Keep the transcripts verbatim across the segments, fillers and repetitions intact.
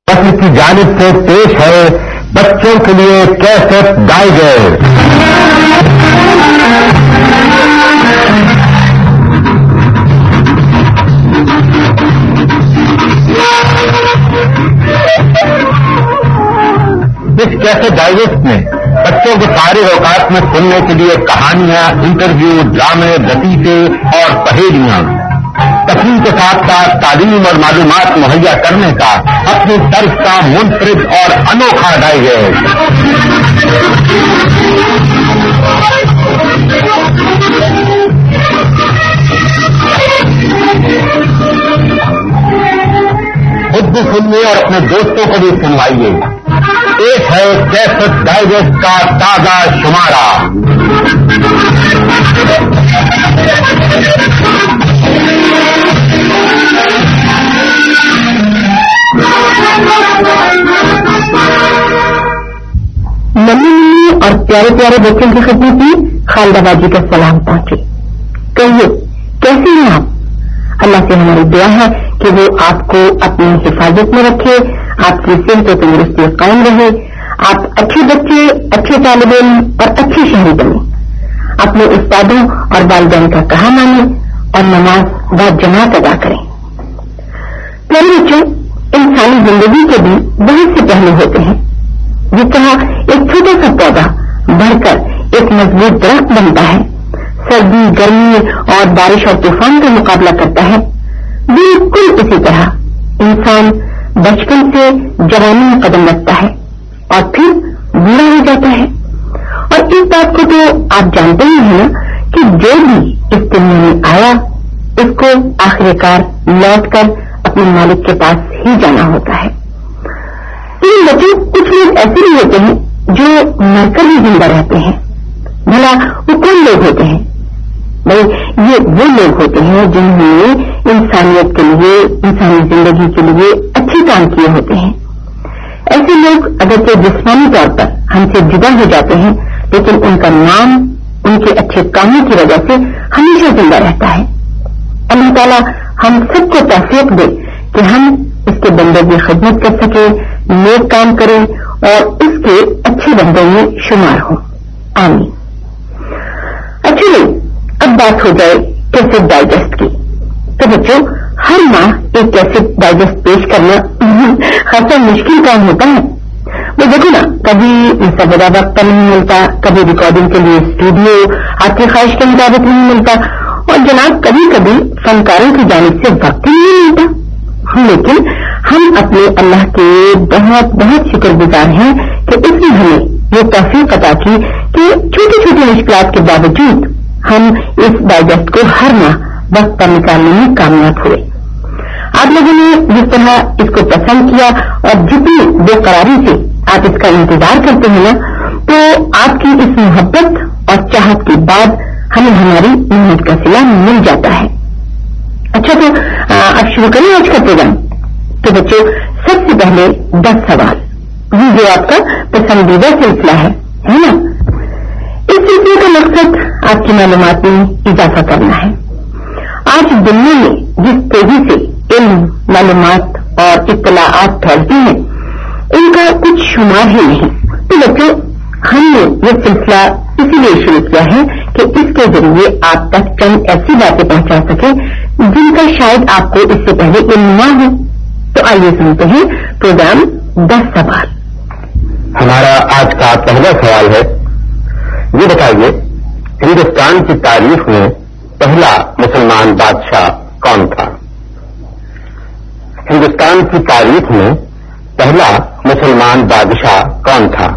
فصل کی جانب سے پیش ہے بچوں کے لیے کیسٹ ڈائجسٹ۔ اس کیسٹ ڈائجسٹ میں بچوں کو سارے اوقات میں سننے کے لیے کہانیاں، انٹرویو، ڈرامے، لطیفے اور پہیلیاں، تفریح کے ساتھ ساتھ تعلیم اور معلومات مہیا کرنے کا اپنی طرز کا منفرد اور انوکھا ڈائجسٹ۔ خود بھی سنیے اور اپنے دوستوں کو بھی سنوائیے۔ ایک ہے کیسٹ ڈائجسٹ کا تازہ شمارہ۔ ننھی ننھی اور پیارے پیارے بچوں کی خدمت میں خالدہ باجی کا سلام پہنچے۔ کہیے کیسے ہیں آپ؟ اللہ سے ہماری دعا ہے کہ وہ آپ کو اپنی حفاظت میں رکھے، آپ کی صحت و تندرستی قائم رہے، آپ اچھے بچے، اچھے طالب علم اور اچھے شہری بنے، اپنے استادوں اور والدین کا کہا مانیں اور نماز با جماعت ادا کریں۔ پیارے بچوں، انسانی زندگی کے بھی بہت سے پہلو ہوتے ہیں۔ جس طرح ایک چھوٹا سا پودا بڑھ کر ایک مضبوط درخت بنتا ہے، سردی، گرمی اور بارش اور طوفان کا مقابلہ کرتا ہے، بالکل اسی طرح انسان بچپن سے جوانی میں قدم رکھتا ہے اور پھر بوڑھا ہو جاتا ہے۔ اور اس بات کو تو آپ جانتے ہی ہیں نا کہ جو بھی اس دنیا میں آیا اس کو آخر کار لوٹ کر اپنے مالک کے پاس ہی جانا ہوتا ہے۔ لیکن بچوں، کچھ لوگ ایسے بھی ہوتے ہیں جو مر کر ہی زندہ رہتے ہیں۔ بھلا وہ کون لوگ ہوتے ہیں؟ بھائی یہ وہ لوگ ہوتے ہیں جنہوں نے انسانیت کے لیے، انسانی زندگی کے لیے اچھے کام کیے ہوتے ہیں۔ ایسے لوگ اگرچہ جسمانی طور پر ہم سے جدا ہو جاتے ہیں لیکن ان کا نام ان کے اچھے کاموں کی وجہ سے ہمیشہ زندہ رہتا ہے۔ اللہ تعالیٰ ہم سب کو توفیق دے کہ ہم اس کے بندوں کی خدمت کر سکیں، نیک کام کریں اور اس کے اچھے بندوں میں شمار ہوں، آمین۔ اچھا، اب بات ہو جائے کیسٹ ڈائجسٹ کی۔ تو بچوں، ہر ماہ ایک کیسٹ ڈائجسٹ پیش کرنا خاصا مشکل کام ہوتا ہے۔ وہ دیکھو نا، کبھی مسودہ وقت پر نہیں ملتا، کبھی ریکارڈنگ کے لیے اسٹوڈیو آپ کی خواہش کے مطابق نہیں ملتا، اور جناب کبھی کبھی فنکاروں کی جانب سے وقت ہی نہیں ملتا۔ لیکن ہم اپنے اللہ کے بہت بہت شکر گزار ہیں کہ اس نے ہمیں یہ توفیق عطا کی کہ چھوٹی چھوٹی مشکلات کے باوجود ہم اس ڈائجسٹ کو ہر ماہ وقت پر نکالنے میں کامیاب ہوئے۔ آپ لوگوں نے جس طرح اس کو پسند کیا اور جتنی بے قراری سے آپ اس کا انتظار کرتے ہیں نا، تو آپ کی اس محبت اور چاہت کے بعد ہمیں ہماری محنت کا صلہ مل جاتا ہے۔ اچھا، تو اب شروع کریں آج کا پروگرام۔ تو بچوں، سب سے پہلے دس سوال، یہ جو آپ کا پسندیدہ سلسلہ ہے ہے نا؟ اس سلسلے کا مقصد آپ کی معلومات میں اضافہ کرنا ہے۔ آج دنیا میں جس تیزی سے علم، معلومات اور اطلاعات پھیلتی ہیں ان کا کچھ شمار ہی نہیں۔ تو بچوں، ہم نے یہ سلسلہ اسی لیے شروع کیا ہے کہ اس کے ذریعے آپ تک چند ایسی باتیں پہنچا سکیں جن کا شاید آپ کو اس سے پہلے علم نہ ہو۔ تو آئیے سنتے ہیں پروگرام دس سوال۔ ہمارا آج کا پہلا سوال ہے، یہ بتائیے ہندوستان کی تاریخ میں پہلا مسلمان بادشاہ کون تھا؟ ہندوستان کی تاریخ میں پہلا مسلمان بادشاہ کون تھا؟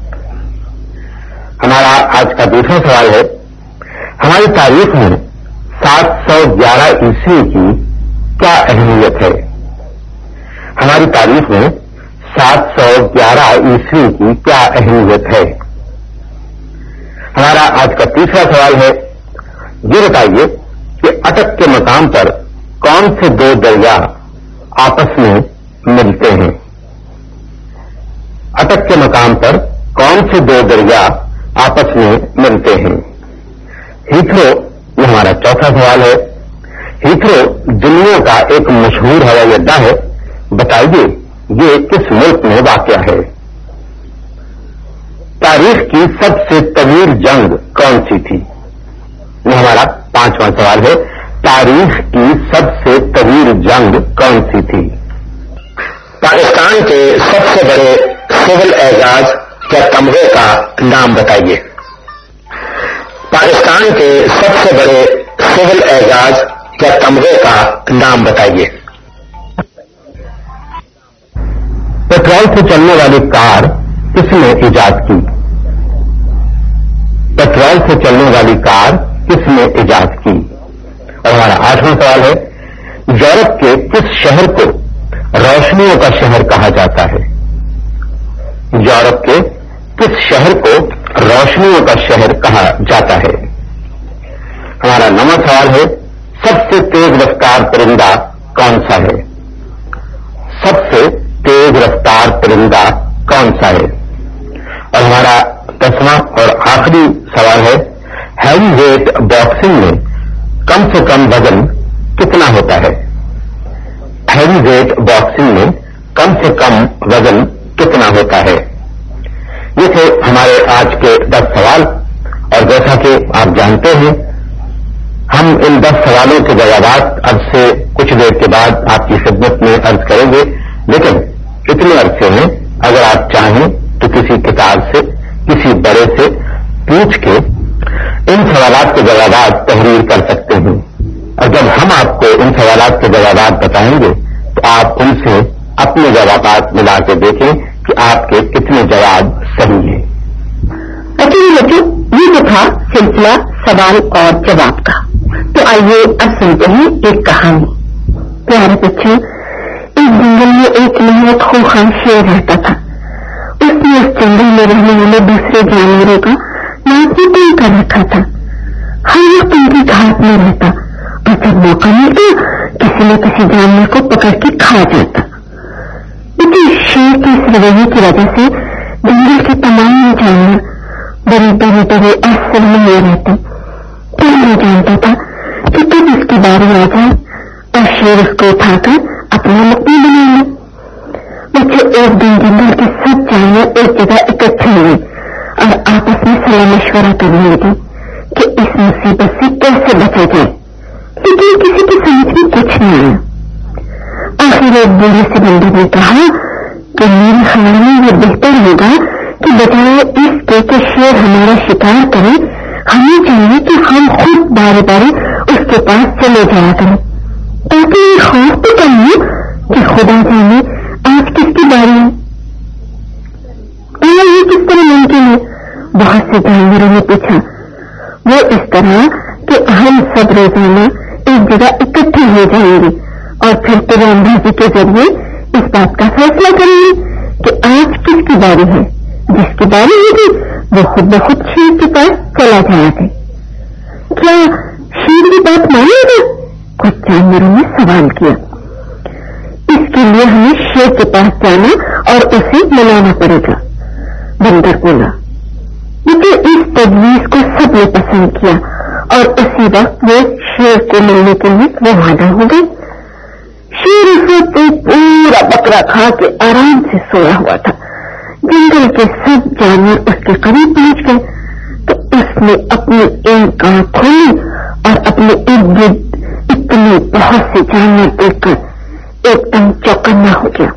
ہمارا آج کا دوسرا سوال ہے، ہماری تاریخ میں سات سو گیارہ عیسوی کی کیا اہمیت ہے؟ ہماری تاریخ میں سات سو گیارہ عیسوی کی کیا اہمیت ہے؟ ہمارا آج کا تیسرا سوال ہے، یہ بتائیے کہ اٹک کے مقام پر کون سے دو دریا آپس میں ملتے ہیں؟ اٹک کے مقام پر کون سے دو دریا آپس میں ملتے ہیں؟ ہیتھرو، یہ ہمارا چوتھا سوال ہے، ہیتھرو دنیا کا ایک مشہور ہوائی اڈا ہے، بتائیے یہ کس ملک میں واقع ہے؟ تاریخ کی سب سے طویل جنگ کون سی تھی؟ یہ ہمارا پانچواں سوال ہے. تاریخ کی سب سے طویل جنگ کون سی تھی؟ پاکستان کے سب سے بڑے سول اعزاز یا تمغے کا نام بتائیے. پاکستان کے سب سے بڑے سول اعزاز یا تمغے کا نام بتائیے. پیٹرول سے چلنے والی کار کس نے ایجاد کی؟ پیٹرول سے چلنے والی کار کس نے ایجاد کی؟ اور ہمارا آٹھواں سوال ہے. یورپ کے کس شہر کو روشنیوں کا شہر کہا جاتا ہے؟ یورپ کے کس شہر کو روشنیوں کا شہر کہا جاتا ہے؟ ہمارا نواں سوال ہے. سب سے تیز رفتار پرندہ کون سا ہے؟ سب سے تیز رفتار پرندہ کون سا ہے؟ اور ہمارا دسواں اور آخری سوال ہے. ہیوی ویٹ باکسنگ میں کم سے کم وزن کتنا ہوتا ہے؟ ہیوی ویٹ باکسنگ میں کم سے کم وزن کتنا ہوتا ہے؟ یہ تھے ہمارے آج کے دس سوال. اور جیسا کہ آپ جانتے ہیں ہم ان دس سوالوں کے جوابات اب سے کچھ دیر کے بعد آپ کی خدمت میں عرض کریں گے. لیکن اتنے عرصے میں اگر آپ چاہیں تو کسی کتاب سے کسی بڑے سے پوچھ کے ان سوالات کے جوابات تحریر کر سکتے ہیں. اور جب ہم آپ کو ان سوالات کے جوابات بتائیں گے تو آپ ان سے اپنے جوابات ملا کے دیکھیں کہ آپ کے کتنے جواب صحیح ہیں. اچھا یہ جو تھا سلسلہ سوال اور جواب کا، تو آئیے اب سنتے ہیں ایک کہانی. پیارے بچوں، ایک جنگل میں ایک نہایت خوفناک شیر رہتا تھا. اس نے اس جنگل میں رہنے والے دوسرے جانوروں کا ناپتن کر رکھا تھا. ہر وقت ان کی گھاٹ میں رہتا اور جب موقع ملتا کسی نہ کسی جانور کو پکڑ کے کھا جاتا. لیکن شیر کے اس رویے کی وجہ سے جنگل کے تمام جانور بڑے بڑے بڑے اثر میں ہو رہتے. کوئی نہیں جانتا تھا کہ کب اس کی باری آ جائے اور شیر اس کو اٹھا کر اپنا مقبول بنا لے. بچے ایک دن جنگل کے سب جانور ایک جگہ اکٹھے ہوئے اور آپس میں صلاح مشورہ کرنے لگے کہ اس مصیبت سے کیسے بچا جائے. لیکن کسی کی سمجھ میں کچھ نہیں آیا. آخر ایک بوڑھے سے بندر نے کہا کہ میرے خیال میں یہ بہتر ہوگا کہ بجائے اس کے کہ شیر ہمارا شکار کرے، ہمیں چاہیے کہ ہم خود بارے بارے اس کے پاس چلے جایا کریں تاکہ یہ خوف تو کم ہو کہ خدا جانے آج کس کی باری ہے. یہ کس طرح ممکن ہے؟ بہت سے جانوروں نے پوچھا. وہ اس طرح کہ ہم سب روزانہ ایک جگہ اکٹھے ہو جائیں گے اور پھر تیران بازی کے ذریعے اس بات کا فیصلہ کریں گے کہ آج کس کی باری ہے. جس کی باری ہوگی وہ خود بخود شیر کے پاس چلا جایا کرے. کیا شیر کی بات مانے گا؟ کچھ جانوروں نے سوال کیا. اس کے لیے ہمیں شیر کے پاس جانا اور اسے منانا پڑے گا. بندر بولا. لیکن اس تجویز کو سب نے پسند کیا اور اسی وقت وہ شیر کو ملنے کے لیے روانہ ہو گئے. شیر اس وقت ایک پورا بکرا کھا کے آرام سے سویا ہوا تھا. جنگل کے سب جانور اس کے قریب پہنچ گئے تو اس نے اپنی ایک آنکھ کھولی اور اپنے ارد گرد اتنے بہت سے جانور دیکھ کر ایک دم چوکنا ہو گیا.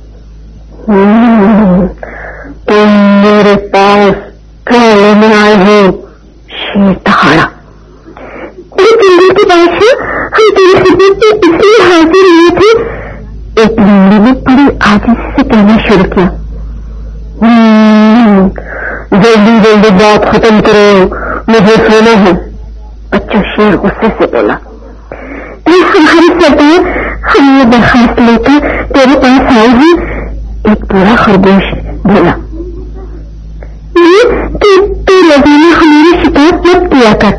تم میرے پاس کیا لینے آئے ہو؟ شیر دہاڑا. جنگل کے بادشاہ، ہم تیری خدمت میں اس لیے حاضر ہوئے تھے. ایک لومڑی نے بڑی عاجزی سے کہنا شروع کیا. جلدی جلدی بات ختم کرو، مجھے سونا ہے. بچہ شیر غصے سے بولا. ہماری سردار، ہم یہ درخواست لے کر تیرے پاس آئے ہیں. ایک بڑا خرگوش بولا. تو روزانہ ہماری شکایت مت کیا کر.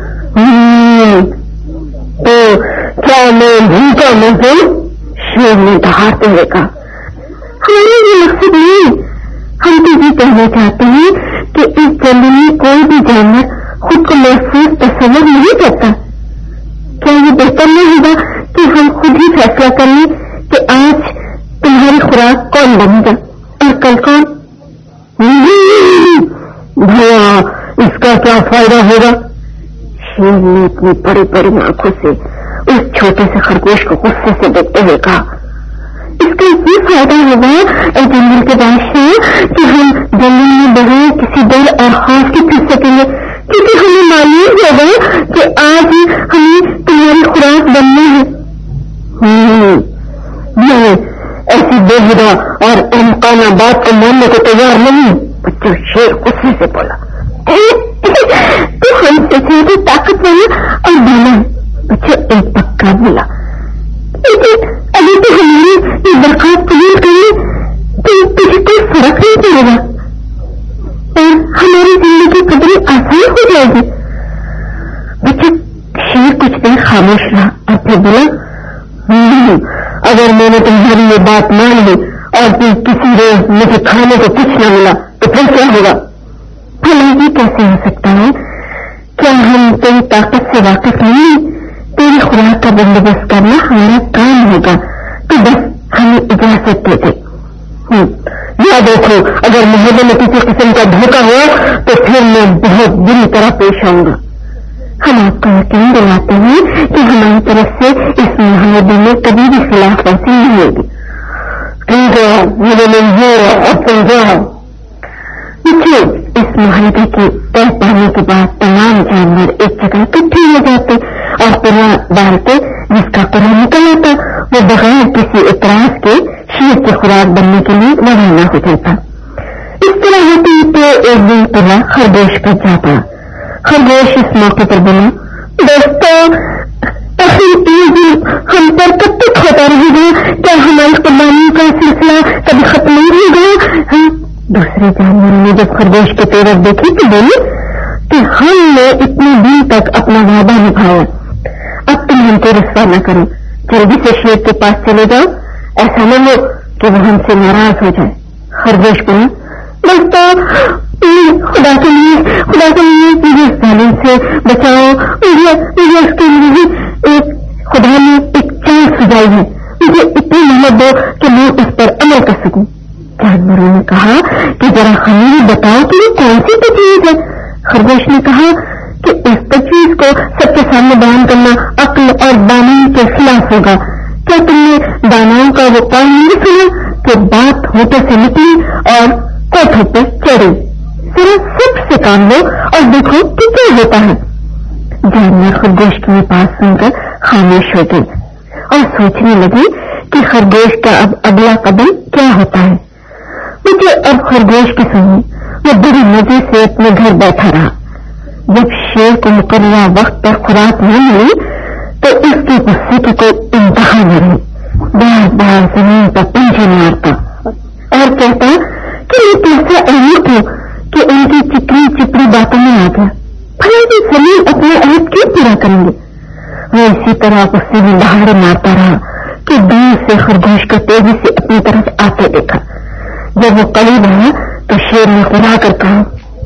تو کیا میں بھوکا نہ ہوں؟ شیر نے دہاڑتے ہوئے کہا. ہمارا یہ مقصد نہیں. ہم تو یہ کہنا چاہتے ہیں کہ اس جنگل میں کوئی بھی جانور خود کو محفوظ تصور نہیں کرتا. کیا یہ بہتر نہیں ہوگا کہ ہم خود ہی فیصلہ کر لیں کہ آج تمہاری خوراک کون بنے گا اور کل کون؟ بھیا اس کا کیا فائدہ ہوگا؟ شیر نے اپنی بڑی بڑی آنکھوں سے اس چھوٹے سے خرگوش کو غصے سے دیکھتے ہوئے کہا، اس کا یہ فائدہ ہوگا اے جنگل کے بادشاہ کہ ہم جنگل میں بغیر کسی ڈر اور خوف کے پھر سکیں گے، کیونکہ ہمیں معلوم ہوگا کہ آج ہی ہمیں تمہاری خوراک بننی ہے۔ میں ایسی بے ہدا اور امکانہ بات کو ماننے کو تیار نہیں۔ بچوں، شیر غصے سے بولا، تو ہم سے زیادہ طاقت والا اور بالا ہے۔ بچوں ایک پکا بولا، لیکن ابھی تو ہماری یہ درخواست قبول کرنے تو تجھے کوئی فرق نہیں پڑے گا اور ہماری زندگی قدرے آسان ہو جائے گی۔ بچوں شیر کچھ دیر خاموش رہا اور پھر بولا، اگر میں نے تمہاری یہ بات مان لی اور پھر کسی روز مجھے کھانے کو کچھ نہ ملا تو پھر کیا ہوگا؟ بھلا یہ کیسے ہو سکتا ہے؟ کیا ہم تیری طاقت سے واقف نہیں؟ تیری خوراک کا بندوبست کرنا ہمارا کام ہوگا، تو بس ہمیں اجازت دے دے۔ یا دیکھو، اگر معاہدے میں کسی قسم کا دھوکہ ہوا تو پھر میں بہت بری طرح پیش آؤں گا۔ ہم آپ کو یقین دلاتے ہیں کہ ہماری طرف سے اس معاہدے میں کبھی بھی خلاف ورزی نہیں ہوگی۔ ٹھیک ہے، میرے منظور، اب سمجھا۔ دیکھیے، اس معاہدے کے طے پانے کے بعد تمام جانور ایک جگہ اکٹھے ہو جاتے اور پورا ڈالتے جس کا قرآن نکل آتا، وہ بغیر کسی اعتراض کے شیر کی خوراک بننے کے لیے روانہ ہو جاتا۔ اس طرح ہوتے ہوتے ایک دن پورا خرگوش پر جاتا۔ خرگوش اس موقع پر بنا، دوستوں ہم پر کب تک ہوتا رہے گا؟ کیا ہماری قربانی کا سلسلہ کبھی ختم نہیں ہوگا؟ دوسرے جانوروں نے جب خرگوش کے تیور دیکھی تو بولے کہ ہم نے اتنے دن تک اپنا وعدہ نبھایا، اب تم ہم کو رسوا نہ کرو، جلدی سے شیر کے پاس چلے جاؤ، ایسا نہ ہو کہ وہ ہم سے ناراض ہو جائے۔ خرگوش بولا، دوستوں خدا کے لیے خدا کے لیے مجھے اس ظالم سے بچاؤ، مجھے مجھے اس کے لیے ایک خدا نے ایک چال سجائی ہے، مجھے اتنی محنت دو کہ میں اس پر عمل کر سکوں۔ جانوروں نے کہا کہ ذرا ہمیں بتاؤ کہ یہ کون سی تجویز ہے؟ خرگوش نے کہا کہ اس تجویز کو سب کے سامنے بیان کرنا عقل اور دانائی کے خلاف ہوگا۔ کیا تم نے داناؤں کا وہ قول نہیں سنا کہ بات ہوٹوں سے نکلی اور کوٹھوں پہ چڑھی؟ ذرا سب سے کام لو اور دیکھو کہ کیا ہوتا ہے۔ جانور خرگوش کی بات سن کر خاموش ہو گئی اور سوچنے لگی کہ خرگوش کا اب اگلا قدم کیا ہوتا ہے۔ مجھے اب خرگوش کی سنی، وہ بڑی مزے سے اپنے گھر بیٹھا رہا۔ جب شیر کو مقررہ وقت پر خوراک نہ ملی تو اس کے غصے کی کوئی انتہا نہ رہی، بار بار زمین پر پنجے مارتا اور کہتا کہ میں کیسا احمد ہوں کہ ان کی چپڑی چپڑی باتوں میں آ گیا، بھلا یہ زمین اپنا عہد کیوں پورا کریں گے؟ وہ اسی طرح غصے میں دہاڑے مارتا رہا کہ دور سے خرگوش کو تیزی سے اپنی طرف آتے دیکھا۔ جب وہ قریب آیا تو شیر نے خدا کر کہا،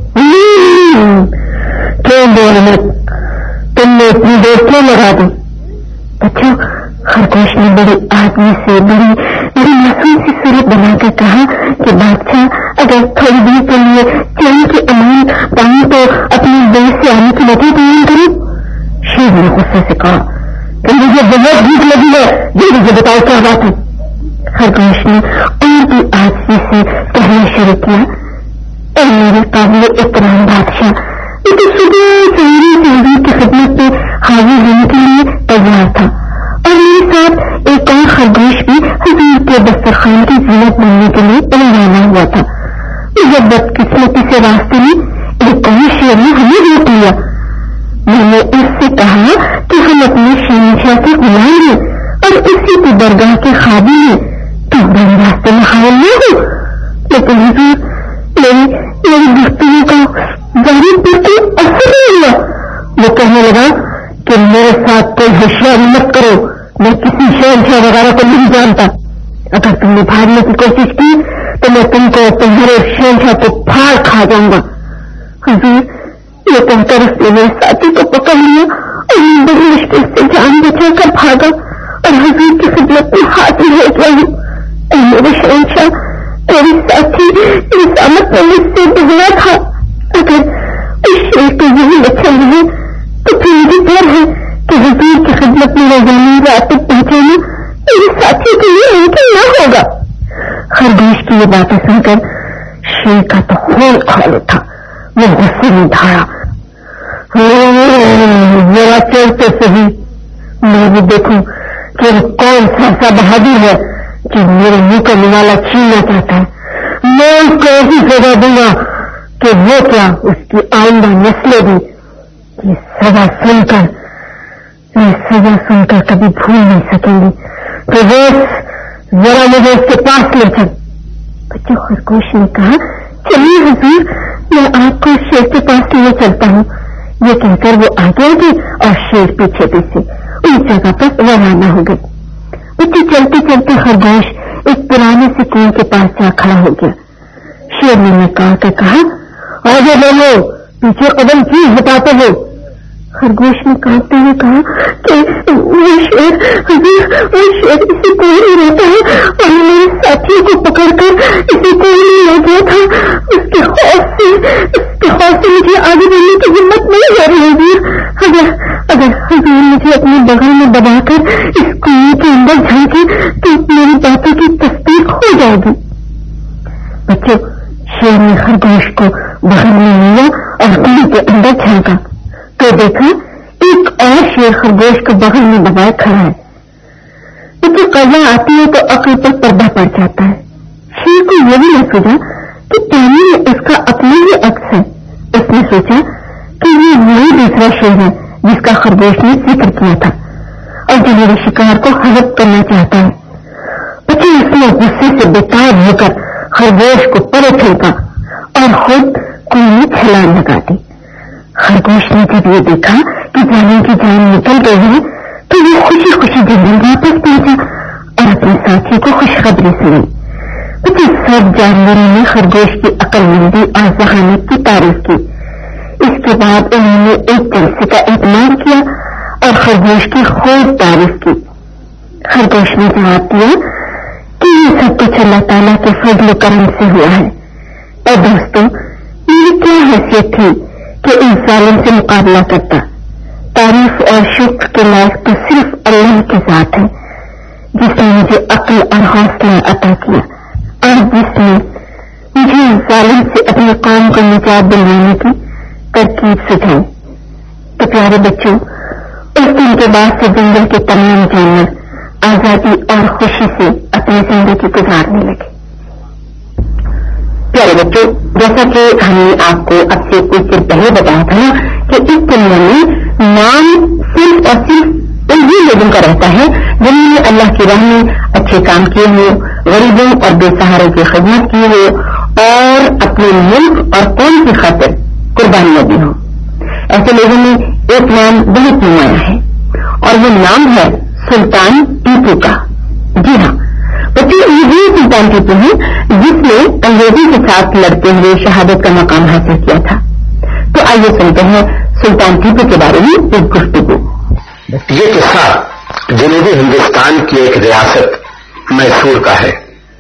کیوں بے احمد، تم نے اتنی دیر کیوں لگا دی؟ بچوں، خرگوش نے بڑی آدمی سے بڑی بڑی معصوم سی صورت بنا کر کہا کہ بادشاہ اگر تھوڑی دیر کے لیے چین کی امان پانی تو اپنی دیر سے آنے کی وجہ بیان کرو۔ شیر نے غصے سے کہا کہ مجھے بہت بھوک لگی ہے، یہ مجھے بتاؤ کیا بات ہے؟ خرگوش نے اور بھی آدمی سے کہنا شروع کیا، اے میرے قابل احترام بادشاہ، میں تو صبح سویرے جلدی کی خدمت میں حاضر ہونے کے لیے تیار تھا اور میرے ساتھ ایک اور خرگوش بھی حضور کے دسترخوان کی زینت بننے کے لیے روانہ ہوا تھا، مگر بدقسمتی سے راستے میں ایک اور شیر نے ہمیں روک لیا۔ میں نے اس سے کہا کہ ہم اپنے شہنشاہ کے غلام ہیں اور اسی کی درگاہ کے خادم ہیں، تو بڑے راستے میں حائل نہ ہو، لیکن حضور میری میری گفتگو کا ظاہر بالکل اثر نہیں ہوا۔ وہ کہنے لگا کہ میرے ساتھ کوئی ہوشیاری مت کرو، میں کسی شہنشاہ وغیرہ کو نہیں جانتا، اگر تم نے بھاگنے کی کوشش کی تو میں تم کو تمہارے شہنشاہ کو پھاڑ کھا جاؤں گا۔ حضور یہ کہہ کر اس نے میرے ساتھی کو پکڑ لیا اور میں بڑی مشکل سے جان بچا کر بھاگا اور حضور کی خدمت میں حاضر ہو گیا ہوں۔ اے میرے شہنشاہ ہوگا؟ خرگوش کی یہ باتیں سن کر شیر کا تو خون کھول اٹھا. وہ غصے میں دھاڑا, ذرا چلتے صحیح, میں بھی دیکھوں کہ وہ کون سا ایسا بہادر ہے جو میرے منہ کا نوالا چھیننا چاہتا ہے. میں اس کو ایسی سزا دوں گا کہ وہ کیا اس کی آئندہ نسلیں بھی یہ سزا سن کر یہ سزا سن کر کبھی بھول نہیں سکیں گی. تو بس ذرا مجھے اس کے پاس لے چل. بچوں, خرگوش نے کہا چلیے حضور, میں آپ کو شیر کے پاس لیے چلتا ہوں. یہ کہہ کر وہ آگے آگے اور شیر پیچھے پیچھے اس جگہ پر روانہ ہو گئی. بچے چلتے چلتے خرگوش ایک پرانے سے کنویں کے پاس جا کھڑا ہو گیا. شیر نے نکال کر کہا آگے بولو, پیچھے قدم کیوں ہٹاتے ہو؟ خرگوش نے کانپتے ہوئے کہا کہ وہ شیر حضور وہ شیر اسی کنویں میں رہتا ہے اور میرے ساتھیوں کو پکڑ کر اسی کنویں میں لے گیا تھا. اس کے خوف سے اس کے خوف سے مجھے آگے بڑھنے کی ہمت نہیں ہو رہی حضور. اگر اگر حضور مجھے اپنے بغل میں دبا کر اس کنویں کے اندر جھانکے تو میری باتوں کی تصدیق ہو جائے گی. بچوں, شیر نے خرگوش کو بغل میں لیا اور کنویں کے اندر جھانکا تو دیکھا ایک اور شیر خرگوش کو بغل میں دبائے کھڑا ہے. بچوں, قضا آتی ہے تو عقل پر پردہ پڑ جاتا ہے. شیر کو یہ بھی نہ سوچا کہ پانی میں اس کا اپنا ہی عکس ہے. اس نے سوچا کہ یہ وہی دوسرا شیر ہے جس کا خرگوش نے ذکر کیا تھا اور جو میرے شکار کو ہڑپ کرنا چاہتا ہے. بچوں, اس نے غصے سے بےتاب ہو کر خرگوش کو پرے پھینکا اور خود کنویں میں چھلانگ لگا دی. خرگوش نے جب یہ دیکھا کہ جانے کی جان نکل گئی ہے تو وہ خوشی خوشی جنگل واپس پہنچا اور اپنے ساتھی کو خوشخبری سنی. کچھ سب جانوروں نے خرگوش کی عقل مندی اور ذہانت کی تعریف کی. اس کے بعد انہوں نے ایک جلسے کا اہتمام کیا اور خرگوش کی خوب تعریف کی. خرگوش نے جواب دیا کہ یہ سب کچھ اللہ تعالیٰ کے فضل و کرم سے ہوا ہے. اور دوستوں, میری کیا حیثیت تھی کہ ان ظالم سے مقابلہ کرتا. تعریف اور شکر کے لائق تو صرف اللہ کے ذات ہے جس نے مجھے عقل اور حوصلہ عطا کیا اور جس نے مجھے ظالم سے اپنی قوم کو نجات دلوانے کی ترکیب سکھائی. تو پیارے بچوں, اس دن کے بعد سے جنگل کے تمام جانور آزادی اور خوشی سے اپنی زندگی گزارنے لگے. پیارے بچوں, جیسا کہ ہم نے آپ کو اب سے کچھ دیر پہلے بتایا تھا کہ اس دنیا میں نام صرف اور صرف انہی لوگوں کا رہتا ہے جنہوں نے اللہ کی راہ میں اچھے کام کیے ہوں, غریبوں اور بے سہاروں کی خدمت کی ہو اور اپنے ملک اور قوم کی خاطر قربانیاں دی ہوں. ایسے لوگوں میں ایک نام بہت نمایاں ہے اور وہ نام ہے سلطان ٹیپو کا. جی ہاں بچے, یہ سلطان ٹیپو ہیں جس نے انگریزوں کے ساتھ لڑتے ہوئے شہادت کا مقام حاصل کیا تھا. تو آئیے سنتے ہیں سلطان ٹیپو کے بارے میں ایک گفتگو. یہ قصہ جنوبی ہندوستان کی ایک ریاست میسور کا ہے.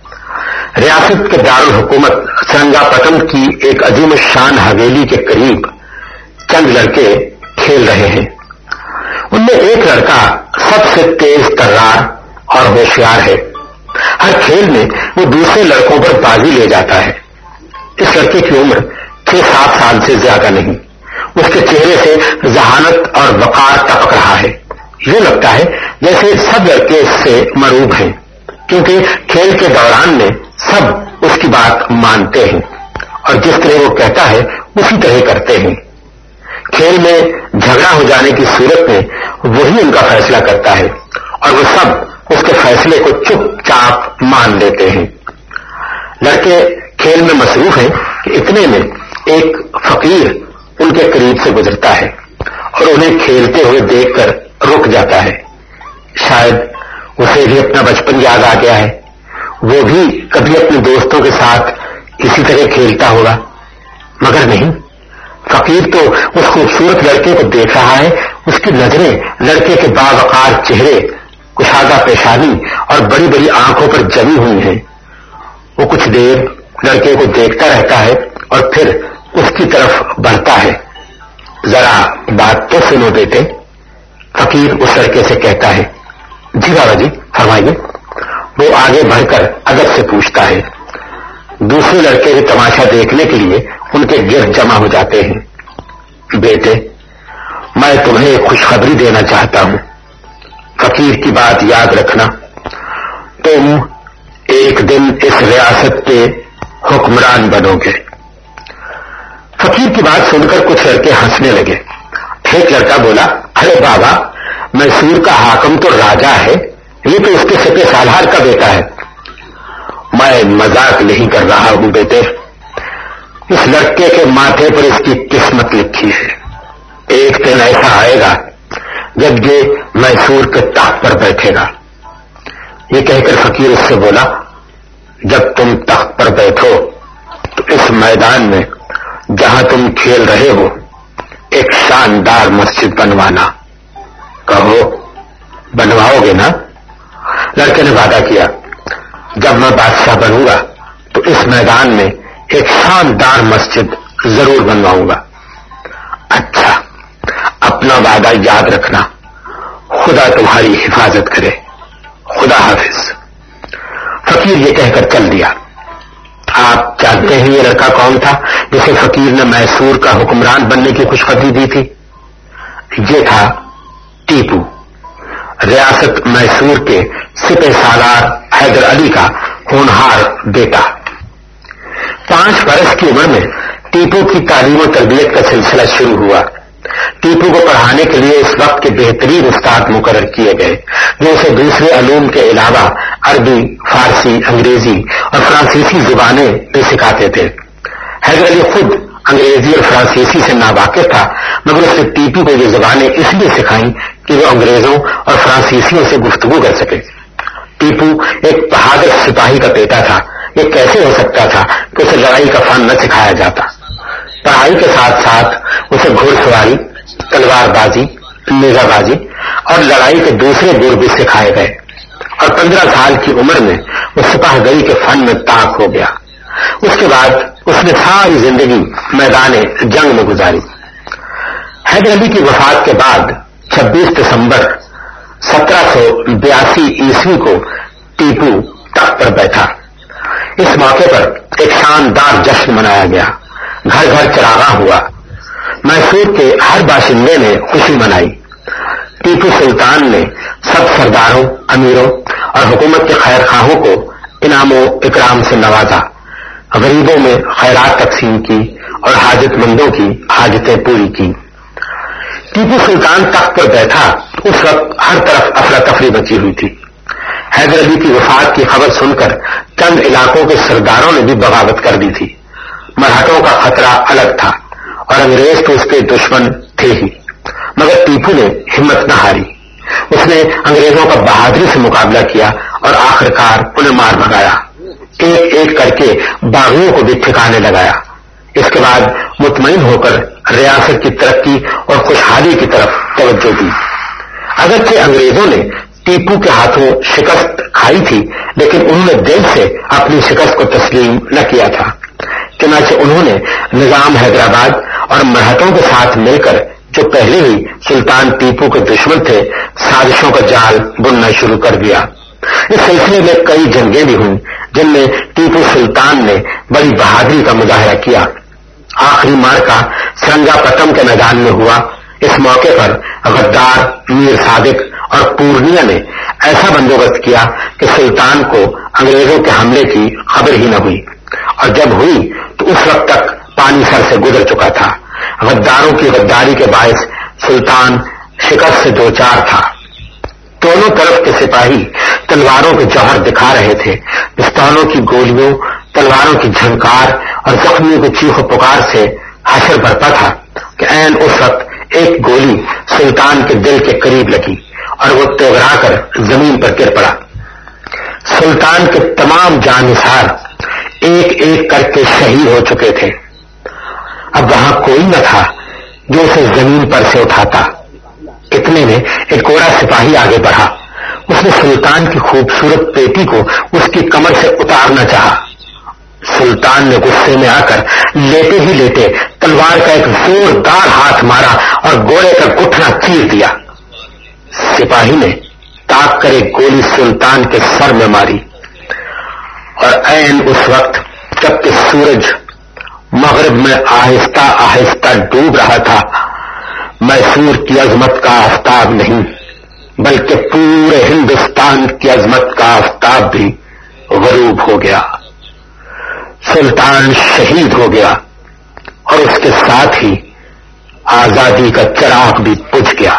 ریاست کے دارالحکومت سرنگا پٹم کی ایک عظیم الشان حویلی کے قریب چند لڑکے کھیل رہے ہیں. ان میں ایک لڑکا سب سے تیز ترار اور ہوشیار ہے. ہر کھیل میں وہ دوسرے لڑکوں پر بازی لے جاتا ہے. اس لڑکے کی عمر چھ سات سال سے زیادہ نہیں. اس کے چہرے سے ذہانت اور وقار ٹپک رہا ہے. یہ لگتا ہے جیسے سب لڑکے اس سے مروب ہیں کیونکہ کھیل کے دوران میں سب اس کی بات مانتے ہیں اور جس طرح وہ کہتا ہے اسی طرح کرتے ہیں. کھیل میں جھگڑا ہو جانے کی صورت میں وہی ان کا فیصلہ کرتا ہے اور وہ سب اس کے فیصلے کو چپ چاپ مان لیتے ہیں. لڑکے کھیل میں مصروف ہیں کہ اتنے میں ایک فقیر ان کے قریب سے گزرتا ہے اور انہیں کھیلتے ہوئے دیکھ کر رک جاتا ہے. شاید اسے بھی اپنا بچپن یاد آ گیا ہے. وہ بھی کبھی اپنے دوستوں کے ساتھ اسی طرح کھیلتا ہوگا. مگر نہیں, فقیر تو اس خوبصورت لڑکے کو دیکھ رہا ہے. اس کی نظریں لڑکے کے باوقار چہرے, کشادہ پیشانی اور بڑی بڑی آنکھوں پر جمی ہوئی ہیں. وہ کچھ دیر لڑکے کو دیکھتا رہتا ہے اور پھر اس کی طرف بڑھتا ہے. ذرا بات تو سنو بیٹے, فقیر اس لڑکے سے کہتا ہے. جی بابا جی فرمائیے. وہ آگے بڑھ کر ادب سے پوچھتا ہے. دوسرے لڑکے بھی تماشا دیکھنے کے لیے ان کے گرد جمع ہو جاتے ہیں. بیٹے، میں تمہیں ایک خوشخبری دینا چاہتا ہوں. فقیر کی بات یاد رکھنا، تم ایک دن اس ریاست کے حکمران بنو گے. فقیر کی بات سن کر کچھ لڑکے ہنسنے لگے. ایک لڑکا بولا، ارے بابا، میسور کا حاکم تو راجا ہے، یہ تو اس کے سپہ سالار کا بیٹا ہے. میں مذاق نہیں کر رہا ہوں بیٹے، اس لڑکے کے ماتھے پر اس کی قسمت لکھی ہے. ایک دن ایسا آئے گا جب یہ میسور کے تخت پر بیٹھے گا. یہ کہہ کر فقیر اس سے بولا، جب تم تخت پر بیٹھو تو اس میدان میں جہاں تم کھیل رہے ہو ایک شاندار مسجد بنوانا. کہو بنواؤ گے نا؟ لڑکے نے وعدہ کیا، جب میں بادشاہ بنوں گا تو اس میدان میں ایک شاندار مسجد ضرور بنواؤں گا. اچھا، اپنا وعدہ یاد رکھنا، خدا تمہاری حفاظت کرے. خدا حافظ. فقیر یہ کہہ کر چل دیا. آپ جانتے ہیں یہ لڑکا کون تھا جسے فقیر نے میسور کا حکمران بننے کی خوشخبری دی تھی؟ یہ تھا ٹیپو، ریاست میسور کے سپہ سالار حیدر علی کا ہونہار بیٹا. پانچ برس کی عمر میں ٹیپو کی تعلیم و تربیت کا سلسلہ شروع ہوا. ٹیپو کو پڑھانے کے لیے اس وقت کے بہترین استاد مقرر کیے گئے جو اسے دوسرے علوم کے علاوہ عربی، فارسی، انگریزی اور فرانسیسی زبانیں بھی سکھاتے تھے. حیدر علی خود انگریزی اور فرانسیسی سے ناواقف تھا، مگر اس نے ٹیپو کو یہ زبانیں اس لیے سکھائیں کہ وہ انگریزوں اور فرانسیسیوں سے گفتگو کر سکے. ٹیپو ایک بہادر سپاہی کا بیٹا تھا. یہ کیسے ہو سکتا تھا کہ اسے لڑائی کا فن نہ سکھایا جاتا؟ پڑھائی کے ساتھ ساتھ اسے گھوڑ سواری، تلوار بازی، نیزہ بازی اور لڑائی کے دوسرے گور بھی سکھائے گئے، اور پندرہ سال کی عمر میں وہ سپاہ گئی کے فن میں طاق ہو گیا. اس کے بعد اس نے ساری زندگی میدان جنگ میں گزاری. حیدر علی کی وفات کے بعد چھبیس دسمبر سترہ سو بیاسی عیسوی کو ٹیپو تخت پر بیٹھا. اس موقع پر ایک شاندار جشن منایا گیا. گھر گھر چراغاں ہوا. میسور کے ہر باشندے نے خوشی منائی. ٹیپو سلطان نے سب سرداروں، امیروں اور حکومت کے خیر خواہوں کو انعام و اکرام سے نوازا. غریبوں میں خیرات تقسیم کی اور حاجت مندوں کی حاجتیں پوری کی. ٹیپو سلطان تخت پر بیٹھا تو اس وقت ہر طرف افراتفری مچی ہوئی تھی. حیدر علی کی وفات کی خبر سن کر چند علاقوں کے سرداروں نے بھی بغاوت کر دی تھی. مرہٹوں کا خطرہ الگ تھا اور انگریز تو اس کے دشمن تھے ہی، مگر ٹیپو نے ہمت نہ ہاری. اس نے انگریزوں کا بہادری سے مقابلہ کیا اور آخرکار انہیں مار بھگایا. ایک ایک کر کے باغیوں کو بھی ٹھکانے لگایا. اس کے بعد مطمئن ہو کر ریاست کی ترقی اور خوشحالی کی طرف توجہ دی. اگرچہ انگریزوں نے ٹیپو کے ہاتھوں شکست کھائی تھی، لیکن انہوں نے دل سے اپنی شکست کو تسلیم نہ کیا تھا. چنانچہ انہوں نے نظام حیدرآباد اور مرہٹوں کے ساتھ مل کر، جو پہلے ہی سلطان ٹیپو کے دشمن تھے، سازشوں کا جال بننا شروع کر دیا. اس سلسلے میں کئی جنگیں بھی ہوئیں جن میں ٹیپو سلطان نے بڑی بہادری کا مظاہرہ کیا. آخری مارکا سرنگا پٹم کے میدان میں ہوا. اس موقع پر غدار میر صادق اور پورنیا نے ایسا بندوبست کیا کہ سلطان کو انگریزوں کے حملے کی خبر ہی نہ ہوئی، اور جب ہوئی تو اس وقت تک پانی سر سے گزر چکا تھا. غداروں کی غداری کے باعث سلطان شکست سے دوچار تھا. دونوں طرف کے سپاہی تلواروں کے جوہر دکھا رہے تھے. پستولوں کی گولیوں، تلواروں کی جھنکار اور زخمیوں کی چیخ و پکار سے حشر برپا تھا کہ عین اس وقت ایک گولی سلطان کے دل کے قریب لگی اور وہ تیغرا کر زمین پر گر پڑا. سلطان کے تمام جانثار ایک ایک کر کے شہید ہو چکے تھے. اب وہاں کوئی نہ تھا جو اسے زمین پر سے اٹھاتا. اتنے میں ایک گورا سپاہی آگے بڑھا. اس نے سلطان کی خوبصورت بیٹی کو اس کی کمر سے اتارنا چاہا. سلطان نے غصے میں آ کر لیٹے ہی لیٹے تلوار کا ایک زوردار ہاتھ مارا اور گورے کا گٹھنا چیر دیا. سپاہی نے تاک کر ایک گولی سلطان کے سر میں ماری، اور عین اس وقت جب کہ سورج مغرب میں آہستہ آہستہ ڈوب رہا تھا، میسور کی عظمت کا آفتاب نہیں بلکہ پورے ہندوستان کی عظمت کا آفتاب بھی غروب ہو گیا، سلطان شہید ہو گیا، اور اس کے ساتھ ہی آزادی کا چراغ بھی بجھ گیا۔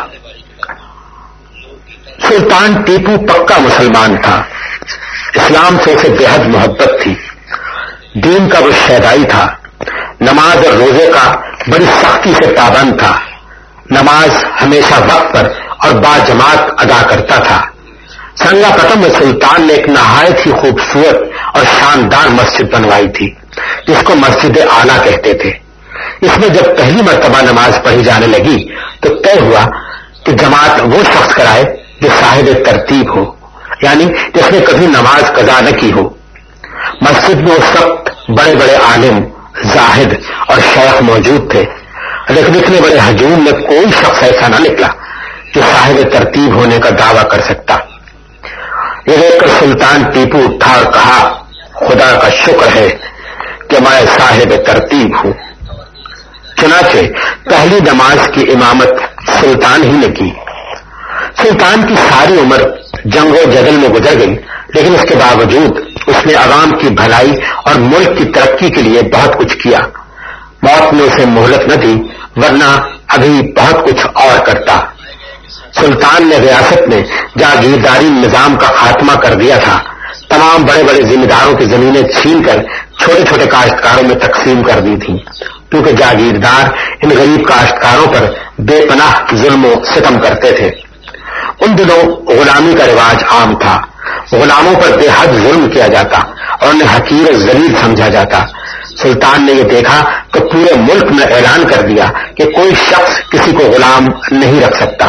سلطان ٹیپو پکا مسلمان تھا، اسلام سے اسے بے حد محبت تھی، دین کا وہ شیدائی تھا، نماز اور روزے کا بڑی سختی سے پابند تھا، نماز ہمیشہ وقت پر اور با جماعت ادا کرتا تھا۔ سنگا پٹم میں سلطان نے ایک نہایت ہی خوبصورت اور شاندار مسجد بنوائی تھی جس کو مسجد اعلیٰ کہتے تھے۔ اس میں جب پہلی مرتبہ نماز پڑھی جانے لگی تو طے ہوا کہ جماعت وہ شخص کرائے جو صاحب ترتیب ہو، یعنی جس نے کبھی نماز قضا نہ کی ہو۔ مسجد میں اس وقت بڑے بڑے عالم، زاہد اور شیخ موجود تھے، لیکن اتنے بڑے ہجوم میں کوئی شخص ایسا نہ نکلا جو صاحب ترتیب ہونے کا دعویٰ کر سکتا۔ یہ دیکھ کر سلطان ٹیپو اٹھا اور کہا، خدا کا شکر ہے کہ میں صاحب ترتیب ہوں۔ چنانچہ پہلی نماز کی امامت سلطان ہی نے کی۔ سلطان کی ساری عمر جنگ و جدل میں گزر گئی، لیکن اس کے باوجود اس نے عوام کی بھلائی اور ملک کی ترقی کے لیے بہت کچھ کیا۔ موت نے اسے مہلت نہ دی، ورنہ ابھی بہت کچھ اور کرتا۔ سلطان نے ریاست میں جاگیرداری نظام کا خاتمہ کر دیا تھا، تمام بڑے بڑے ذمہ داروں کی زمینیں چھین کر چھوٹے چھوٹے کاشتکاروں میں تقسیم کر دی تھیں، کیونکہ جاگیردار ان غریب کاشتکاروں پر بے پناہ ظلم و ستم کرتے تھے۔ ان دنوں غلامی کا رواج عام تھا، غلاموں پر بے حد ظلم کیا جاتا اور انہیں حقیر و ذلیل سمجھا جاتا۔ سلطان نے یہ دیکھا تو پورے ملک میں اعلان کر دیا کہ کوئی شخص کسی کو غلام نہیں رکھ سکتا۔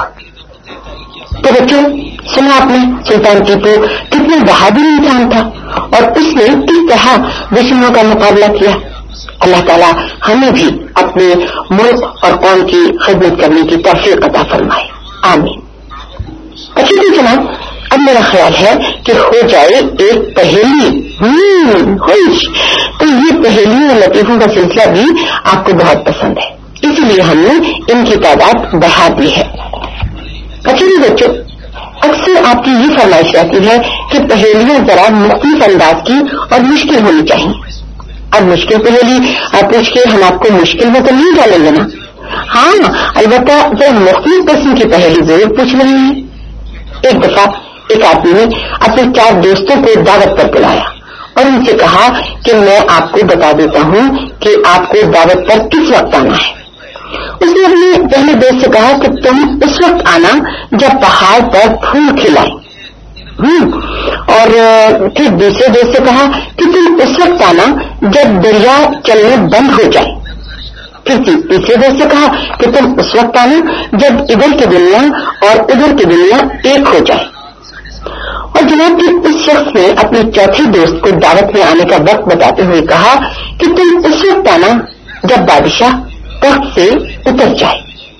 تو بچوں سنا آپ نے سلطان ٹیپو کتنا بہادر انسان تھا اور اس نے کس طرح دشمنوں کا مقابلہ کیا۔ اللہ تعالیٰ ہمیں بھی اپنے ملک اور قوم کی خدمت کرنے کی توفیق عطا فرمائے، آمین۔ اچھا جی جناب، اب میرا خیال ہے کہ ہو جائے ایک پہیلی ہوں خوش۔ تو یہ پہیلیوں اور لطیفوں کا سلسلہ بھی آپ کو بہت پسند ہے، اسی لیے ہم نے ان کی تعداد بڑھا دی ہے۔ اچھا جی بچوں، اکثر آپ کی یہ فرمائش رہتی ہے کہ پہیلیاں ذرا مختلف انداز کی اور مشکل ہونی چاہیے۔ اب مشکل پہیلی آپ پوچھ کے ہم آپ کو مشکل میں تو نہیں ڈالیں گے نا؟ ہاں البتہ ذرا مختلف قسم کی پہیلی ضرور پوچھ رہے ہیں۔ ایک دفعہ ایک آدمی نے اپنے چار دوستوں کو دعوت پر بلایا اور ان سے کہا کہ میں آپ کو بتا دیتا ہوں کہ آپ کو دعوت پر کس وقت آنا ہے۔ اس نے اپنے پہلے دوست سے کہا کہ تم اس وقت آنا جب پہاڑ پر پھول کھلائیں، اور پھر دوسرے دوست سے کہا کہ تم اس وقت آنا جب دریا چلنے بند ہو جائے۔ پھر تیسرے دوست سے کہا کہ تم اس وقت آنا جب ادھر کی دنیا اور ادھر کی دنیا ایک ہو جائے۔ اور جناب پھر اس شخص نے اپنے چوتھے دوست کو دعوت میں آنے کا وقت بتاتے ہوئے کہا کہ تم اس وقت آنا جب بادشاہ تخت سے اتر جائے۔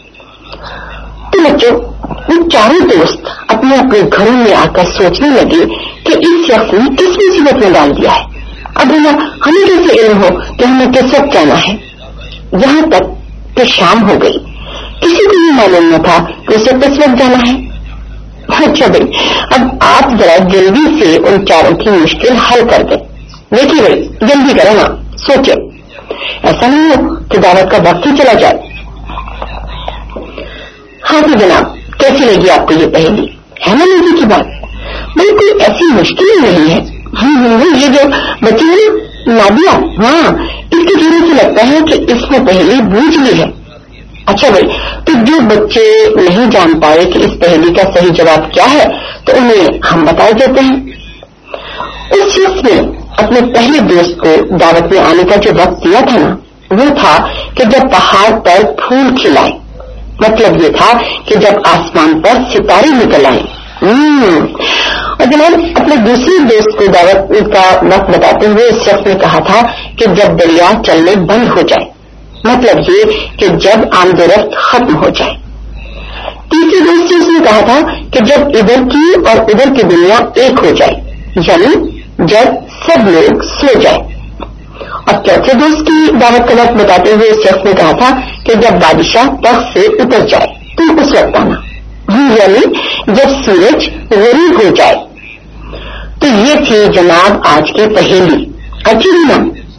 تو بچوں وہ چاروں دوست اپنے اپنے گھروں میں آ کر سوچنے لگے کہ اس شخص نے کس مصیبت میں ڈال دیا ہے، اب ہمیں کیسے علم ہو کہ ہمیں کس وقت جانا ہے۔ یہاں تک کہ شام ہو گئی، کسی کو بھی معلوم نہ تھا کہ اسے کس وقت جانا ہے۔ اچھا بھائی، اب آپ ذرا جلدی سے ان چاروں کی مشکل حل کر دیں۔ دیکھیے بھائی جلدی کرو نا، سوچے، ایسا نہیں ہو کہ دعوت کا وقت ہی چلا جائے۔ ہاں تو جناب کیسی لگی آپ کو یہ پہلی؟ ہے نا مزے کی بات؟ بھائی کوئی ایسی مشکل ہی نہیں ہے۔ یہ جو بچے ہیں نادیہ، ہاں اس کے چہرے سے لگتا ہے کہ اس نے پہلی بوجھ لی ہے۔ اچھا بھائی، تو جو بچے نہیں جان پائے کہ اس پہلی کا صحیح جواب کیا ہے تو انہیں ہم بتائے دیتے ہیں۔ اس شخص نے اپنے پہلے دوست کو دعوت میں آنے کا جو وقت دیا تھا نا، وہ تھا کہ جب پہاڑ پر پھول کھلائے، مطلب یہ تھا کہ جب آسمان پر ستارے نکل آئے۔ اور جناب اپنے دوسرے دوست کو دعوت کا وقت بتاتے ہوئے اس شخص نے کہا تھا کہ جب دریا چلنے بند ہو جائے، مطلب یہ کہ جب آمد و رفت ختم ہو جائے۔ تیسری دوست سے اس نے کہا تھا کہ جب ادھر کی اور ادھر کی دنیا ایک ہو جائے، یعنی جب سب لوگ سو جائے۔ اور چوتھے دوست کی دعوت کا وقت بتاتے ہوئے اس شخص نے کہا تھا کہ جب بادشاہ تخت سے اتر جائے تو اس وقت آنا، یعنی جب سورج غروب ہو جائے۔ تو یہ تھی جناب آج کی پہیلی۔ اچھی نا؟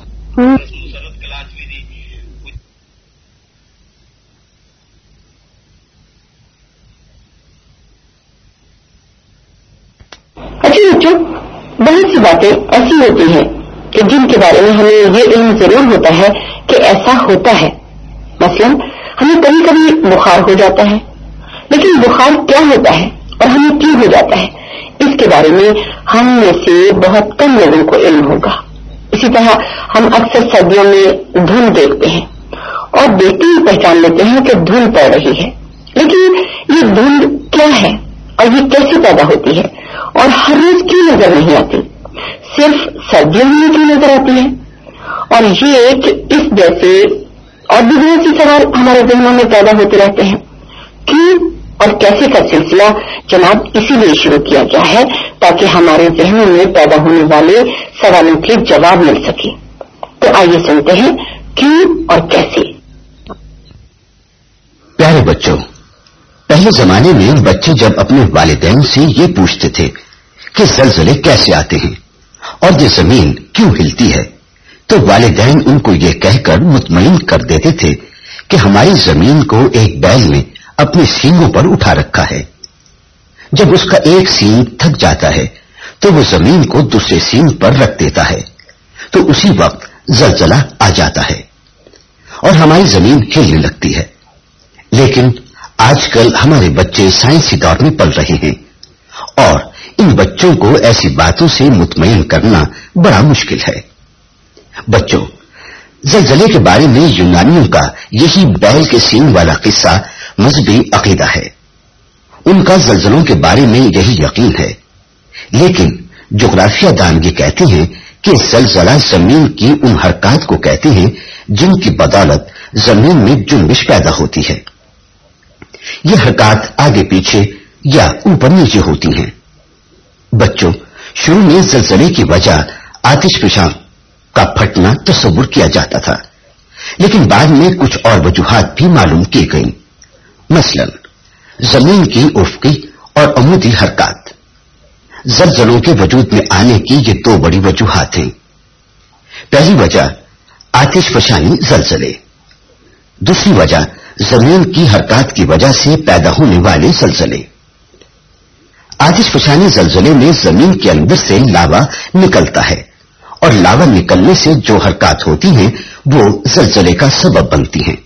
اچھی بچوں، بہت سی باتیں ایسی ہوتی ہیں کہ جن کے بارے میں ہمیں یہ علم ضرور ہوتا ہے کہ ایسا ہوتا ہے۔ مثلا ہمیں کبھی کبھی بخار ہو جاتا ہے، لیکن بخار کیا ہوتا ہے اور ہمیں کیوں ہو جاتا ہے اس کے بارے میں ہم میں سے بہت کم لوگوں کو علم ہوگا۔ اسی طرح ہم اکثر سردیوں میں دھند دیکھتے ہیں اور دیکھتے ہی پہچان لیتے ہیں کہ دھند پڑ رہی ہے، لیکن یہ دھند کیا ہے اور یہ کیسے پیدا ہوتی ہے اور ہر روز کیوں نظر نہیں آتی، صرف سردیوں میں کیوں نظر آتی ہے؟ اور یہ کہ اس جیسے اور بھی بہت سی سوال ہمارے ذہنوں میں پیدا ہوتے رہتے ہیں۔ کیوں اور کیسے کا سلسلہ جناب اسی لیے شروع کیا گیا ہے تاکہ ہمارے ذہنوں میں پیدا ہونے والے سوالوں کے جواب مل سکے۔ تو آئیے سنتے ہیں کیوں اور کیسے۔ پیارے بچوں، پہلے زمانے میں بچے جب اپنے والدین سے یہ پوچھتے تھے کہ زلزلے کیسے آتے ہیں اور یہ زمین کیوں ہلتی ہے، تو والدین ان کو یہ کہہ کر مطمئن کر دیتے تھے کہ ہماری زمین کو ایک بیل نے اپنے سینگوں پر اٹھا رکھا ہے۔ جب اس کا ایک سینگ تھک جاتا ہے تو وہ زمین کو دوسرے سینگ پر رکھ دیتا ہے، تو اسی وقت زلزلہ آ جاتا ہے اور ہماری زمین ہلنے لگتی ہے۔ لیکن آج کل ہمارے بچے سائنسی دور میں پل رہے ہیں اور ان بچوں کو ایسی باتوں سے مطمئن کرنا بڑا مشکل ہے۔ بچوں، زلزلے کے بارے میں یونانیوں کا یہی بیل کے سینگ والا قصہ مذہبی عقیدہ ہے۔ ان کا زلزلوں کے بارے میں یہی یقین ہے، لیکن جغرافیہ دان یہ کہتے ہیں کہ زلزلہ زمین کی ان حرکات کو کہتے ہیں جن کی بدولت زمین میں جنبش پیدا ہوتی ہے۔ یہ حرکات آگے پیچھے یا اوپر نیچے ہوتی ہیں۔ بچوں، شروع میں زلزلے کی وجہ آتش فشاں کا پھٹنا تصور کیا جاتا تھا، لیکن بعد میں کچھ اور وجوہات بھی معلوم کی گئیں۔ مثلا زمین کی افقی اور عمودی حرکات۔ زلزلوں کے وجود میں آنے کی یہ دو بڑی وجوہات ہیں۔ پہلی وجہ آتش فشانی زلزلے، دوسری وجہ زمین کی حرکات کی وجہ سے پیدا ہونے والے زلزلے۔ آتش فشانی زلزلے میں زمین کے اندر سے لاوا نکلتا ہے اور لاوا نکلنے سے جو حرکات ہوتی ہیں وہ زلزلے کا سبب بنتی ہیں۔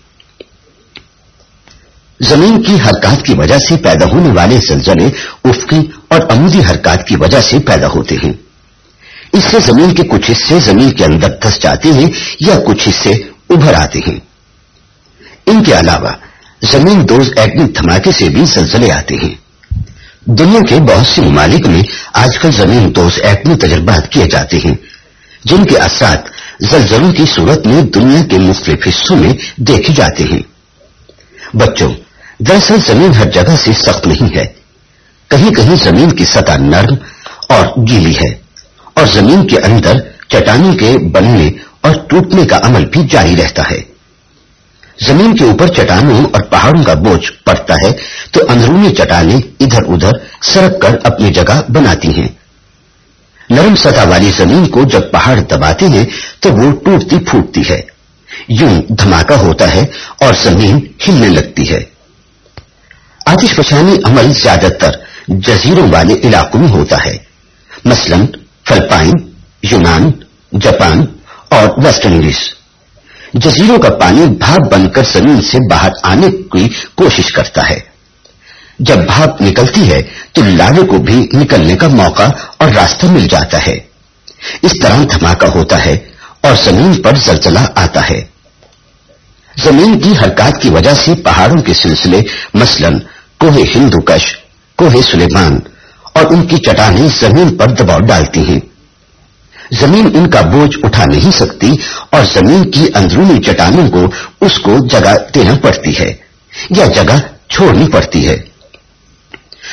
زمین کی حرکات کی وجہ سے پیدا ہونے والے زلزلے افقی اور عمودی حرکات کی وجہ سے پیدا ہوتے ہیں۔ اس سے زمین کے کچھ حصے زمین کے اندر دھس جاتے ہیں یا کچھ حصے ابھر آتے ہیں۔ ان کے علاوہ زمین دوز ایٹمی دھماکے سے بھی زلزلے آتے ہیں۔ دنیا کے بہت سے ممالک میں آج کل زمین دوز ایٹمی تجربات کیے جاتے ہیں جن کے اثرات زلزلوں کی صورت میں دنیا کے مختلف حصوں میں دیکھے جاتے ہیں۔ بچوں، دراصل زمین ہر جگہ سے سخت نہیں ہے، کہیں کہیں زمین کی سطح نرم اور گیلی ہے اور زمین کے اندر چٹانوں کے بننے اور ٹوٹنے کا عمل بھی جاری رہتا ہے۔ زمین کے اوپر چٹانوں اور پہاڑوں کا بوجھ پڑتا ہے تو اندرونی چٹانیں ادھر ادھر سرک کر اپنی جگہ بناتی ہیں۔ نرم سطح والی زمین کو جب پہاڑ دباتے ہیں تو وہ ٹوٹتی پھوٹتی ہے، یوں دھماکہ ہوتا ہے اور زمین ہلنے لگتی ہے۔ آتش فشانی عمل زیادہ تر جزیروں والے علاقوں میں ہوتا ہے، مثلا فلپائن، یونان، جاپان اور ویسٹ انڈیز۔ جزیروں کا پانی بھاپ بن کر زمین سے باہر آنے کی کوشش کرتا ہے۔ جب بھاپ نکلتی ہے تو لاوے کو بھی نکلنے کا موقع اور راستہ مل جاتا ہے۔ اس طرح دھماکہ ہوتا ہے اور زمین پر زلزلہ آتا ہے۔ زمین کی حرکات کی وجہ سے پہاڑوں کے سلسلے مثلا کوہ ہندو کش، کوہ سلیمان اور ان کی چٹانیں زمین پر دباؤ ڈالتی ہیں۔ زمین ان کا بوجھ اٹھا نہیں سکتی اور زمین کی اندرونی چٹانوں کو اس کو جگہ دینا پڑتی ہے یا جگہ چھوڑنی پڑتی ہے۔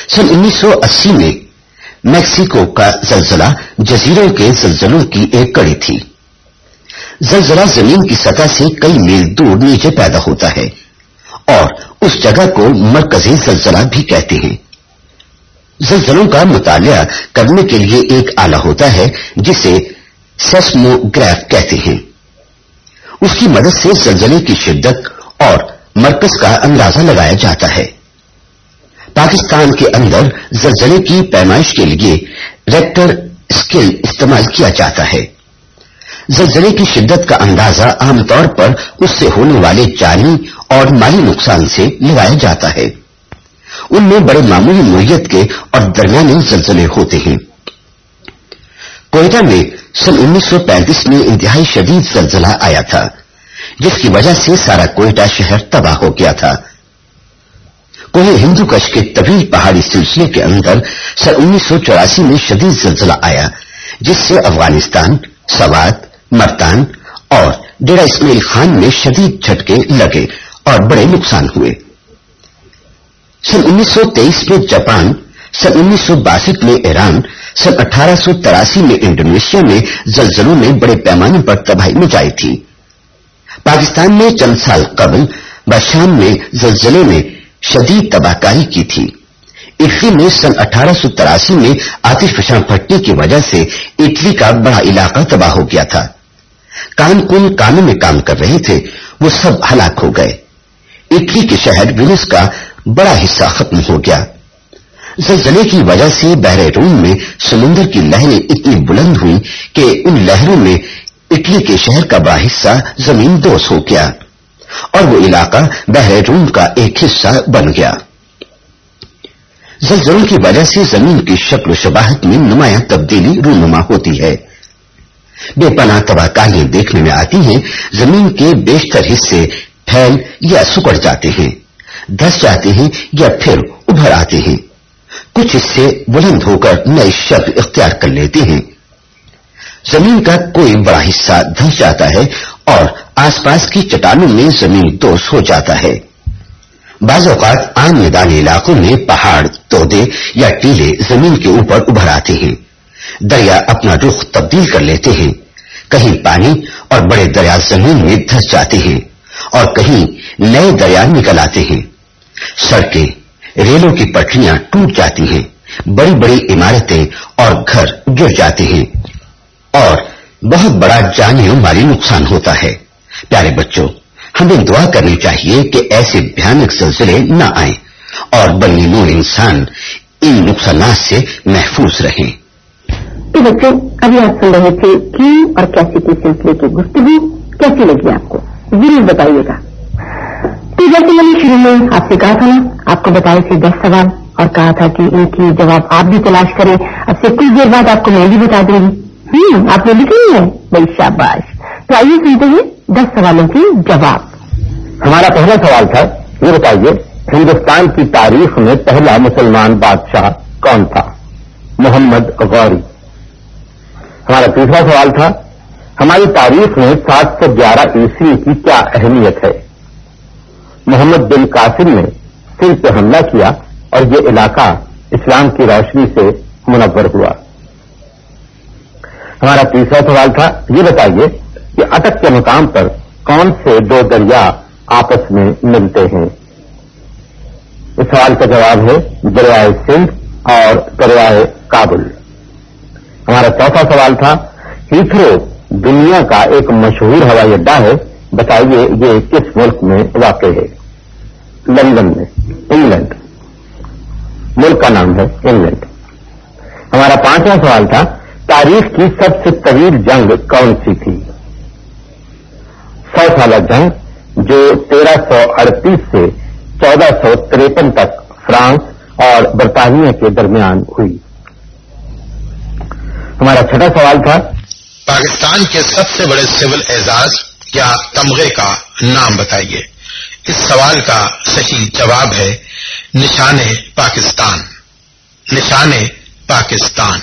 सन उन्नीस सौ अस्सी में मैक्सिको का जलजला जजीरों के जलजलों की एक कड़ी थी। जलजला जमीन की सतह से कई मील दूर नीचे पैदा होता है और उस जगह को मरकजी जलजला भी कहते हैं। जलजलों का मुतालिया करने के लिए एक आला होता है जिसे सेस्मोग्राफ कहते हैं। उसकी मदद से जलजले की शिद्दत और मरकज का अंदाजा लगाया जाता है। पाकिस्तान के अंदर जलजले की पैमाइश के लिए रेक्टर स्केल इस्तेमाल किया जाता है। जलजले की शिद्दत का अंदाजा आमतौर पर उससे होने वाले जानी और माली नुकसान से लगाया जाता है। उनमें बड़े मामूली नोयत के और दरमियाने जलजले होते हैं। कोयटा में सन उन्नीस सौ पैंतीस में इंतहाई शदीद जलजला आया था, जिसकी वजह से सारा कोयटा शहर तबाह हो गया था। कोहे हिंदुकश के तवील पहाड़ी सिलसिले के अंदर सन उन्नीस सौ चौरासी में शदीद जलजला आया, जिससे अफगानिस्तान, सवात, मर्तान और डेरा इस्माइल खान में शदीद झटके लगे और बड़े नुकसान हुए। सन उन्नीस सौ तेईस में जापान, सन उन्नीस सौ बासठ में ईरान, सन अठारह सौ तिरासी में इंडोनेशिया में जलजलों ने बड़े पैमाने पर तबाही मचाई थी। पाकिस्तान में चंद साल कबल बशाम में जलजले ने शदीद तबाहकारी की थी। इटली में सन अठारह सौ तिरासी में आतिशफशां फटने की वजह से इटली का बड़ा इलाका तबाह हो गया था। कान कुन कानों में काम कर रहे थे, वो सब हलाक हो गए। इटली के शहर वेनिस का बड़ा हिस्सा खत्म हो गया। जलजले की वजह से बहरे रूम में समुद्र की लहरें इतनी बुलंद हुई कि उन लहरों में इटली के शहर का बड़ा हिस्सा जमीन दोष हो गया और वो इलाका बहरे रूम का एक हिस्सा बन गया। जलजलों की वजह से जमीन की शक्ल शबाहत में नुमायां तब्दीली रूनुमा होती है। बेपनाह तबाहकारियां देखने में आती हैं। जमीन के बेशतर हिस्से फैल या सुकड़ जाते हैं, धंस जाते हैं या फिर उभर आते हैं। कुछ हिस्से बुलंद होकर नए शक्ल इख्तियार कर लेते हैं। जमीन का कोई बड़ा हिस्सा धंस जाता है और आसपास की चट्टानों में जमीन दोष हो जाता है। बाज़ औक़ात आम मैदानी इलाकों में पहाड़, तोदे या टीले जमीन के ऊपर उभर आते हैं। दरिया अपना रुख तब्दील कर लेते हैं। कहीं पानी और बड़े दरिया जमीन में धंस जाते हैं और कहीं नए दरिया निकल आते हैं। सड़कें, रेलों की पटरियां टूट जाती हैं। बड़ी बड़ी इमारतें और घर गिर जाते हैं और बहुत बड़ा जानी और माली नुकसान होता है। प्यारे बच्चों, हमें दुआ करनी चाहिए कि ऐसे भयानक सिलसिले न आए और बनी नूर इंसान इन नुकसानात से महफूज रहें। तो बच्चों, अभी आप सुन रहे थे क्यों और कैसे के सिलसिले की गुफ्तगू कैसी लगी आपको, जरूर बताइएगा। तो जैसे मैंने शुरू में आपसे कहा था ना, आपको बताए थे दस सवाल और कहा था कि इनकी जवाब आप भी तलाश करें। अब से कुछ देर बाद आपको मैं भी बता दूंगी। हम्म आपने लिखी है, बड़ी शाबाश। तो आइए सुनते हैं दस सवालों के जवाब। हमारा पहला सवाल था, ये बताइए हिंदुस्तान की तारीख में पहला मुसलमान बादशाह कौन था? मोहम्मद गौरी। हमारा दूसरा सवाल था, हमारी तारीख में सात सौ ग्यारह ईस्वी की क्या अहमियत है? मोहम्मद बिन कासिम ने सिर पे हमला किया और ये इलाका इस्लाम की रोशनी से मुनव्वर हुआ। हमारा तीसरा सवाल था, ये बताइए कि अटक के मुकाम पर कौन से दो दरिया आपस में मिलते हैं? इस सवाल का जवाब है दरियाए सिंध और दरियाए काबुल। हमारा चौथा सवाल था, हीथ्रो दुनिया का एक मशहूर हवाई अड्डा है, बताइए ये किस मुल्क में वाक़ है? लंदन में, इंग्लैंड। मुल्क का नाम है इंग्लैंड। हमारा पांचवा सवाल था, तारीख की सबसे तवील जंग कौन सी थी? सौ साल जंग जो तेरह सौ अड़तीस से चौदह सौ तिरपन तक फ्रांस और बरतानिया के दरमियान हुई। हमारा छठा सवाल था, पाकिस्तान के सबसे बड़े सिविल एजाज या तमगे का नाम बताइए। इस सवाल का सही जवाब है निशाने पाकिस्तान। निशाने पाकिस्तान।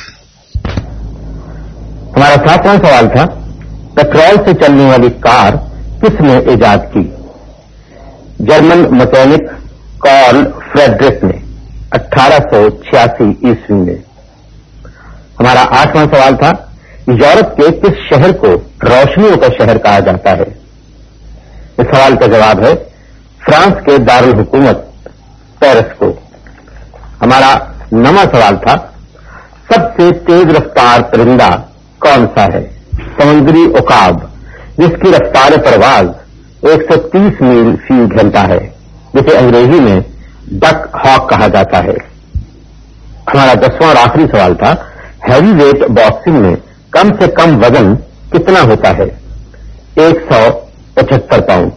हमारा सातवां सवाल था, पेट्रोल से चलने वाली कार किसने इजाद की? जर्मन मैकेनिक कार्ल फ्रेडरिक ने اٹھارہ سو چھیاسی عیسوی میں. ہمارا آٹھواں سوال تھا، یورپ کے کس شہر کو روشنیوں کا شہر کہا جاتا ہے؟ اس سوال کا جواب ہے فرانس کے دارالحکومت پیرس کو. ہمارا نواں سوال تھا، سب سے تیز رفتار پرندہ کون سا ہے؟ سمندری عقاب، جس کی رفتار پرواز ایک سو تیس میل فی گھنٹہ ہے، جسے انگریزی میں ڈک ہاک کہا جاتا ہے. ہمارا دسواں اور آخری سوال تھا، ہیوی ویٹ باکسنگ میں کم سے کم وزن کتنا ہوتا ہے؟ ایک سو پچہتر پاؤنڈ.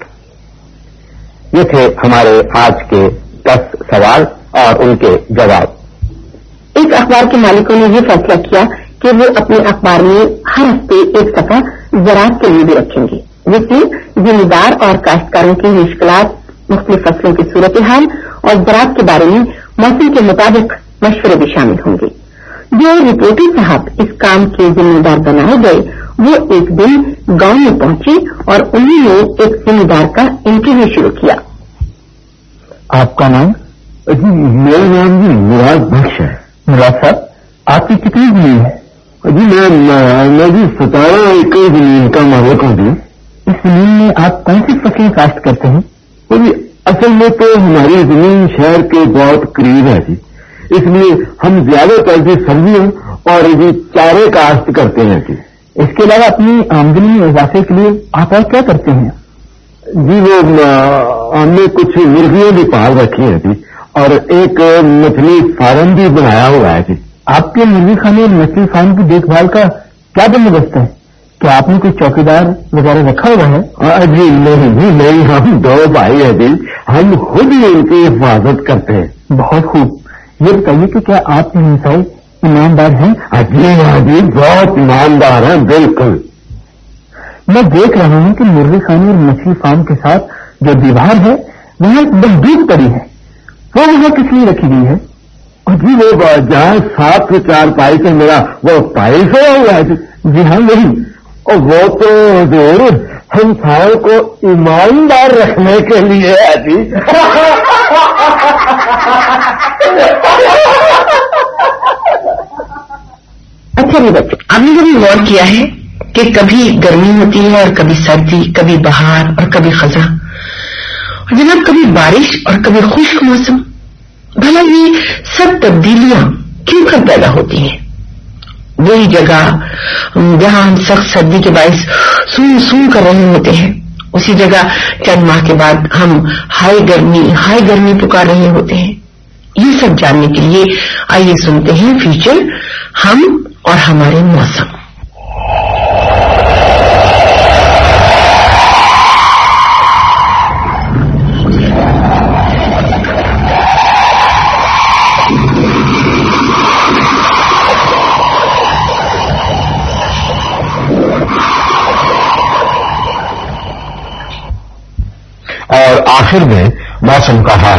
یہ تھے ہمارے آج کے دس سوال اور ان کے جواب. ایک اخبار کے مالکوں نے یہ فیصلہ کیا کہ وہ اپنے اخبار میں ہر ہفتے ایک صفحہ زراعت کے لیے بھی رکھیں گے، جس میں زمیندار اور کاشتکاروں کی مشکلات، مختلف فصلوں کی صورتحال اور زراعت کے بارے میں موسم کے مطابق مشورے بھی شامل ہوں گے. جو رپورٹر صاحب اس کام کے ذمہ دار بنائے گئے وہ ایک دن گاؤں میں پہنچے اور انہوں نے ایک ذمہ دار کا انٹرویو شروع کیا. آپ کا نام؟ جی میرا نام جی مراد بخش ہے. مراد صاحب، آپ کی کتنی زمین ہے؟ جی میں جی ستارہ ایکڑ زمین کا مالک ہوں جی. اس زمین میں آپ کون سی فصلیں کاشت کرتے ہیں؟ جی اصل میں تو ہماری زمین شہر کے بہت قریب ہے جی، اس لیے ہم زیادہ تر جی سبزیاں اور جی چارے کاشت کرتے ہیں جی. اس کے علاوہ اپنی آمدنی میں اضافے کے لیے آپ اور کیا کرتے ہیں؟ جی وہ ہم نے کچھ مرغیاں بھی پال رکھی ہیں جی، اور ایک مچھلی فارم بھی بنایا ہوا ہے جی. آپ کے مرغی خانے اور مچھلی فارم کی دیکھ بھال کا کیا بندوبست ہے؟ کیا آپ نے کوئی چوکیدار وغیرہ رکھا ہوا ہے؟ جی نہیں جی نہیں، ہم دو بھائی ہیں جی، ہم خود ہی ان کی حفاظت کرتے ہیں. بہت خوب. یہ بتائیے کہ کیا آپ کے ہمسائے ایماندار ہیں؟ جی ہاں جی، بہت ایماندار ہیں. بالکل. میں دیکھ رہا ہوں کہ مرغی خانے اور مچھلی فارم کے ساتھ جو دیوار ہے وہاں ایک بندوق پڑی ہے، وہ وہاں کس لیے رکھی گئی ہے؟ جی وہ جہاں سات سے چار پائی سے میرا وہ پائی سے ہوا ہے. جی ہاں وہی. اور وہ تو ضرور ہمسائے کو ایماندار رکھنے کے لیے ہے جی. اچھا جی بچے، آپ نے کبھی غور کیا ہے کہ کبھی گرمی ہوتی ہے اور کبھی سردی، کبھی بہار اور کبھی خزاں، اور جناب کبھی بارش اور کبھی خشک موسم؟ بھلا یہ سب تبدیلیاں کیوں کر پیدا ہوتی ہیں؟ وہی جگہ جہاں ہم سخت سردی کے باعث سون سون کر رہے ہوتے ہیں، اسی جگہ چند ماہ کے بعد ہم ہائی گرمی ہائی گرمی پکار رہے ہوتے ہیں. یہ سب جاننے کے لیے آئیے سنتے ہیں فیچر ہم اور ہمارے موسم. اور آخر میں موسم کا حال.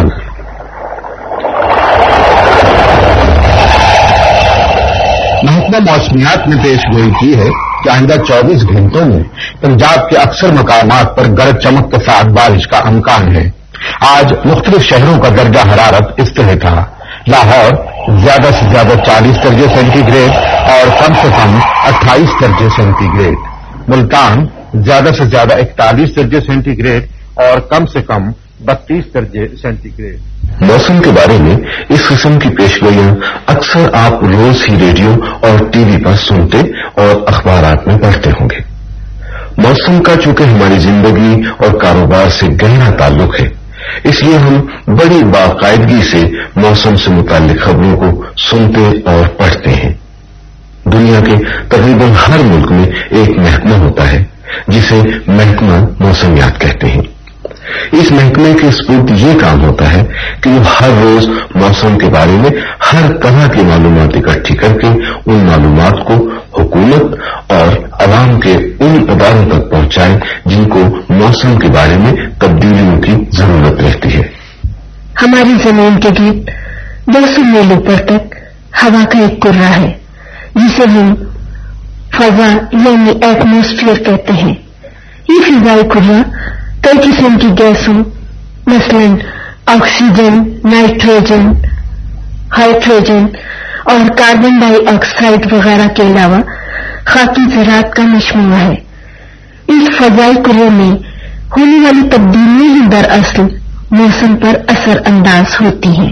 محکمہ موسمیات نے پیش گوئی کی ہے کہ آئندہ چوبیس گھنٹوں میں پنجاب کے اکثر مقامات پر گرج چمک کے ساتھ بارش کا امکان ہے. آج مختلف شہروں کا درجہ حرارت اس طرح تھا: لاہور زیادہ سے زیادہ چالیس درجے سینٹی گریڈ اور کم سے کم اٹھائیس درجے سینٹی گریڈ. ملتان زیادہ سے زیادہ اکتالیس درجے سینٹی گریڈ اور کم سے کم بتیس درجے سینٹی گریڈ. موسم کے بارے میں اس قسم کی پیشگوئیاں اکثر آپ روز ہی ریڈیو اور ٹی وی پر سنتے اور اخبارات میں پڑھتے ہوں گے. موسم کا چونکہ ہماری زندگی اور کاروبار سے گہرا تعلق ہے، اس لیے ہم بڑی باقاعدگی سے موسم سے متعلق خبروں کو سنتے اور پڑھتے ہیں. دنیا کے تقریباً ہر ملک میں ایک محکمہ ہوتا ہے جسے محکمہ موسمیات کہتے ہیں. اس محکمے کے سپرد یہ کام ہوتا ہے کہ وہ ہر روز موسم کے بارے میں ہر طرح کی معلومات اکٹھی کر کے ان معلومات کو حکومت اور عوام کے ان اداروں تک پہنچائے جن کو موسم کے بارے میں تبدیلیوں کی ضرورت رہتی ہے. ہماری زمین کے گرد دو سو میل اوپر تک ہوا کا ایک کرہ ہے جسے ہم فضا یعنی ایٹماسفیئر کہتے ہیں. یہ فضائی کرہ کئی قسم کی گیسوں مثلاً آکسیجن، نائٹروجن، ہائیڈروجن اور کاربن ڈائی آکسائڈ وغیرہ کے علاوہ خاکی ذرات کا مجموعہ ہے۔ اس فضائی کرے میں ہونے والی تبدیلیاں ہی دراصل موسم پر اثر انداز ہوتی ہیں۔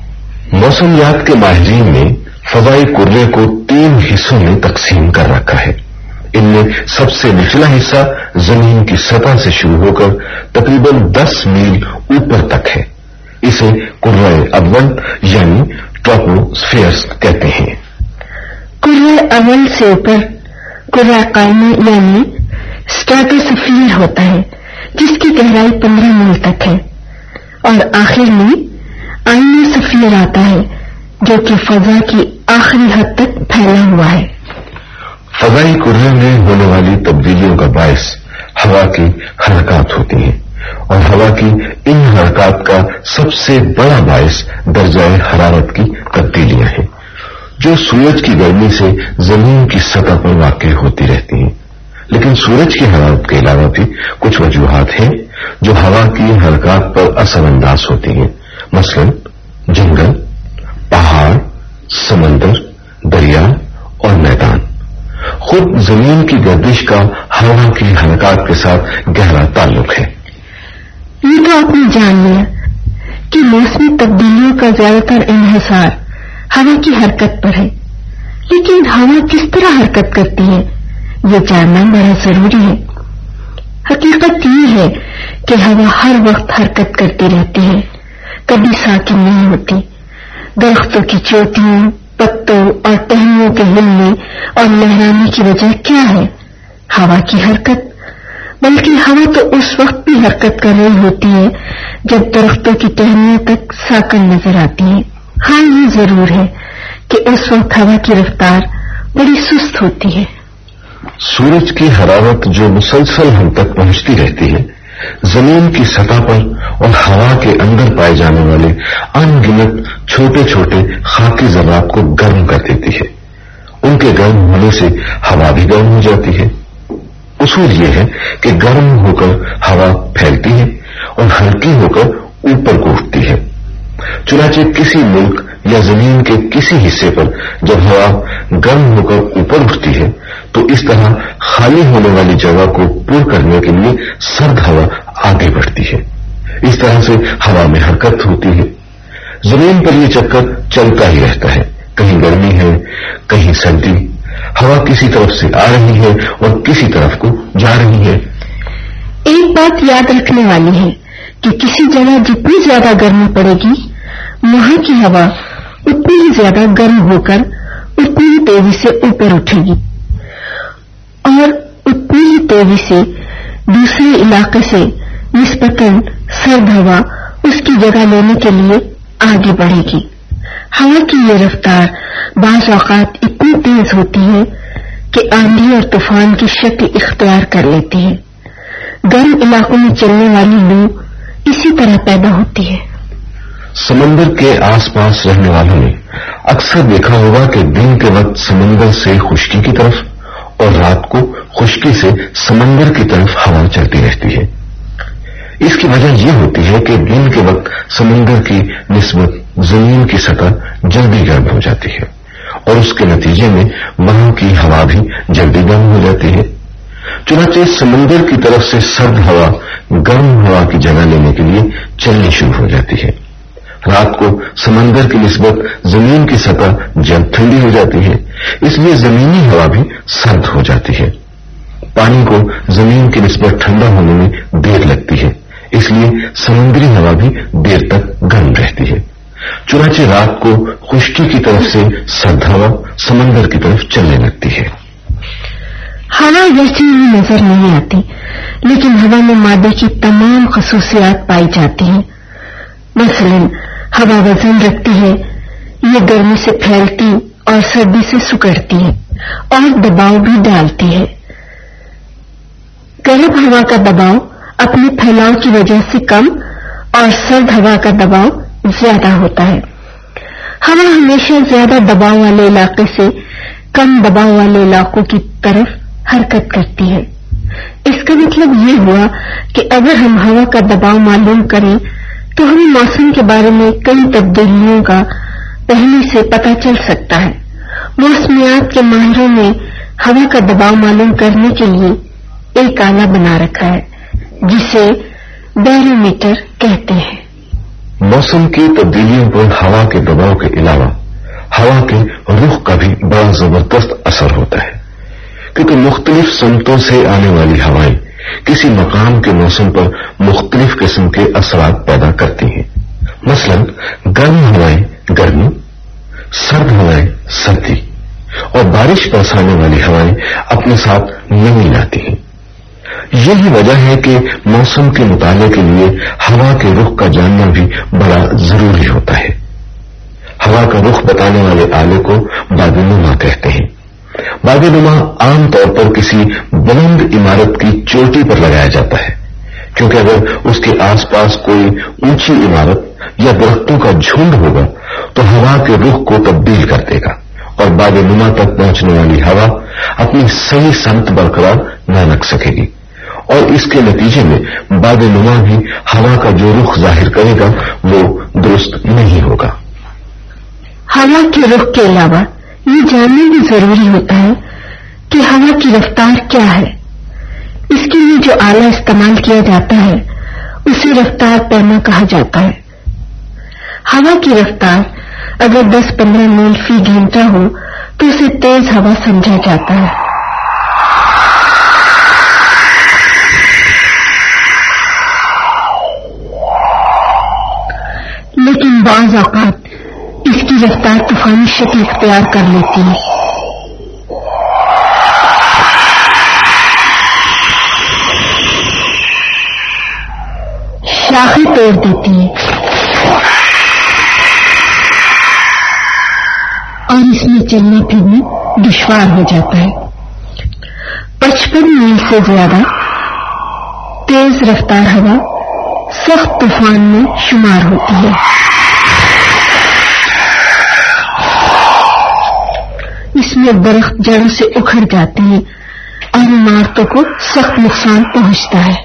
موسمیات کے ماہرین نے فضائی کرے کو تین حصوں میں تقسیم کر رکھا ہے۔ ان میں سب سے نچلا حصہ زمین کی سطح سے شروع ہو کر تقریباً دس میل اوپر تک ہے۔ اسے کرۂ اول یعنی ٹراپوسفیئر کہتے ہیں۔ کرۂ اول سے اوپر کرۂ قائمہ یعنی اسٹریٹوسفیئر ہوتا ہے، جس کی گہرائی پندرہ میل تک ہے، اور آخر میں آئنوسفیئر آتا ہے جو کہ فضا کی آخری حد تک پھیلا ہوا ہے۔ فضائی کرے میں ہونے والی تبدیلیوں کا باعث ہوا کی حرکات ہوتی ہیں، اور ہوا کی ان حرکات کا سب سے بڑا باعث درجہ حرارت کی تبدیلیاں ہیں، جو سورج کی گرمی سے زمین کی سطح پر واقع ہوتی رہتی ہیں۔ لیکن سورج کی حرارت کے علاوہ بھی کچھ وجوہات ہیں جو ہوا کی حرکات پر اثر انداز ہوتی ہیں، مثلا جنگل، پہاڑ، سمندر، دریا اور میدان۔ خود زمین کی گردش کا ہوا کی حرکات کے ساتھ گہرا تعلق ہے۔ یہ تو آپ نے جان لیا کہ موسمی تبدیلیوں کا زیادہ تر انحصار ہوا کی حرکت پر ہے، لیکن ہوا کس طرح حرکت کرتی ہے یہ جاننا بڑا ضروری ہے۔ حقیقت یہ ہے کہ ہوا ہر وقت حرکت کرتی رہتی ہے، کبھی ساکن نہیں ہوتی۔ درختوں کی چوٹیوں، پتوں اور ٹہنیوں کے ہلنے اور لہرانے کی وجہ کیا ہے؟ ہوا کی حرکت۔ بلکہ ہوا تو اس وقت بھی حرکت کر رہی ہوتی ہے جب درختوں کی ٹہنیوں تک ساکن نظر آتی ہے۔ ہاں، یہ ضرور ہے کہ اس وقت ہوا کی رفتار بڑی سست ہوتی ہے۔ سورج کی حرارت جو مسلسل ہم تک پہنچتی رہتی ہے، زمین کی سطح پر اور ہوا کے اندر پائے جانے والے ان گنت چھوٹے چھوٹے خاکی ذرات کو گرم کر دیتی ہے۔ ان کے گرم ہونے سے ہوا بھی گرم ہو جاتی ہے۔ اصول یہ ہے کہ گرم ہو کر ہوا پھیلتی ہے اور ہلکی ہو کر اوپر کو اٹھتی ہے۔ چنانچہ کسی ملک یا زمین کے کسی حصے پر جب ہوا گرم ہو کر اوپر اٹھتی ہے تو اس طرح خالی ہونے والی جگہ کو پر کرنے کے لیے سرد ہوا آگے بڑھتی ہے۔ اس طرح سے ہوا میں حرکت ہوتی ہے۔ زمین پر یہ چکر چلتا ہی رہتا ہے، کہیں گرمی ہے، کہیں سردی۔ ہوا کسی طرف سے آ رہی ہے اور کسی طرف کو جا رہی ہے۔ ایک بات یاد رکھنے والی ہے کہ کسی جگہ جتنی زیادہ گرمی پڑے گی، وہاں کی ہوا اتنی ہی زیادہ گرم ہو کر اتنی ہی تیزی سے اوپر اٹھے گی، اور اتنی ہی تیزی سے دوسرے علاقے سے نسبتاً سرد ہوا اس کی جگہ لینے کے لیے آگے بڑھے گی۔ ہوا کی یہ رفتار بعض اوقات اتنی تیز ہوتی ہے کہ آندھی اور طوفان کی شکل اختیار کر لیتی ہے۔ گرم علاقوں میں چلنے والی لو اسی طرح پیدا ہوتی ہے۔ سمندر کے آس پاس رہنے والوں نے اکثر دیکھا ہوگا کہ دن کے وقت سمندر سے خشکی کی طرف اور رات کو خشکی سے سمندر کی طرف ہوا چلتی رہتی ہے۔ اس کی وجہ یہ ہوتی ہے کہ دن کے وقت سمندر کی نسبت زمین کی سطح جلدی گرم ہو جاتی ہے، اور اس کے نتیجے میں وہاں کی ہوا بھی جلدی گرم ہو جاتی ہے۔ چنانچہ سمندر کی طرف سے سرد ہوا گرم ہوا کی جگہ لینے کے لیے چلنی شروع ہو جاتی ہے۔ رات کو سمندر کی نسبت زمین کی سطح جلد ٹھنڈی ہو جاتی ہے، اس لیے زمینی ہوا بھی سرد ہو جاتی ہے۔ پانی کو زمین کی نسبت ٹھنڈا ہونے میں دیر لگتی ہے، اس لیے سمندری ہوا بھی دیر تک گرم رہتی ہے۔ چنانچہ رات کو خشکی کی طرف سے سرد ہوا سمندر کی طرف چلنے لگتی ہے۔ ہوا ویسی ہی نظر نہیں آتی، لیکن ہوا میں مادے کی تمام خصوصیات پائی جاتی ہیں۔ مثلا ہوا وزن رکھتی ہے، یہ گرمی سے پھیلتی اور سردی سے سکڑتی ہے، اور دباؤ بھی ڈالتی ہے۔ گرم ہوا کا دباؤ اپنے پھیلاؤ کی وجہ سے کم اور سرد ہوا کا دباؤ زیادہ ہوتا ہے۔ ہوا ہمیشہ زیادہ دباؤ والے علاقے سے کم دباؤ والے علاقوں کی طرف حرکت کرتی ہے۔ اس کا مطلب یہ ہوا کہ اگر ہم ہوا کا دباؤ معلوم کریں تو ہمیں موسم کے بارے میں کئی تبدیلیوں کا پہلے سے پتہ چل سکتا ہے۔ موسمیات کے ماہروں نے ہوا کا دباؤ معلوم کرنے کے لیے ایک آلہ بنا رکھا ہے جسے بیرو میٹر کہتے ہیں۔ موسم کی تبدیلیوں پر ہوا کے دباؤ کے علاوہ ہوا کے رخ کا بھی بڑا زبردست اثر ہوتا ہے، کیونکہ مختلف سمتوں سے آنے والی ہوائیں کسی مقام کے موسم پر مختلف قسم کے اثرات پیدا کرتی ہیں۔ مثلا گرم ہوائیں گرمی، سرد ہوائیں سردی اور بارش برسانے والی ہوائیں اپنے ساتھ نمی لاتی ہیں۔ یہی وجہ ہے کہ موسم کے مطالعے کے لیے ہوا کے رخ کا جاننا بھی بڑا ضروری ہوتا ہے۔ ہوا کا رخ بتانے والے آلے کو باد نما کہتے ہیں۔ باد نما عام طور پر کسی بلند عمارت کی چوٹی پر لگایا جاتا ہے، کیونکہ اگر اس کے آس پاس کوئی اونچی عمارت یا درختوں کا جھنڈ ہوگا تو ہوا کے رخ کو تبدیل کر دے گا اور باد نما تک پہنچنے والی ہوا اپنی صحیح سمت برقرار نہ رکھ سکے گی، اور اس کے نتیجے میں باد نما بھی ہوا کا جو رخ ظاہر کرے گا وہ درست نہیں ہوگا۔ ہوا کے رخ کے علاوہ یہ جاننا بھی ضروری ہوتا ہے کہ ہوا کی رفتار کیا ہے۔ اس کے لیے جو آلہ استعمال کیا جاتا ہے اسے رفتار پیما کہا جاتا ہے۔ ہوا کی رفتار اگر دس پندرہ میل فی گھنٹہ ہو تو اسے تیز ہوا سمجھا جاتا ہے۔ لیکن بعض اوقات اس کی رفتار طوفانی شکل اختیار کر لیتی ہے۔ شاخیں توڑ دیتی ہے اور اس میں چلنا پھرنا دشوار ہو جاتا ہے۔ پچپن میل سے زیادہ تیز رفتار ہوا سخت طوفان میں شمار ہوتی ہے۔ اس میں درخت جڑوں سے اکھڑ جاتے ہیں اور عمارتوں کو سخت نقصان پہنچتا ہے۔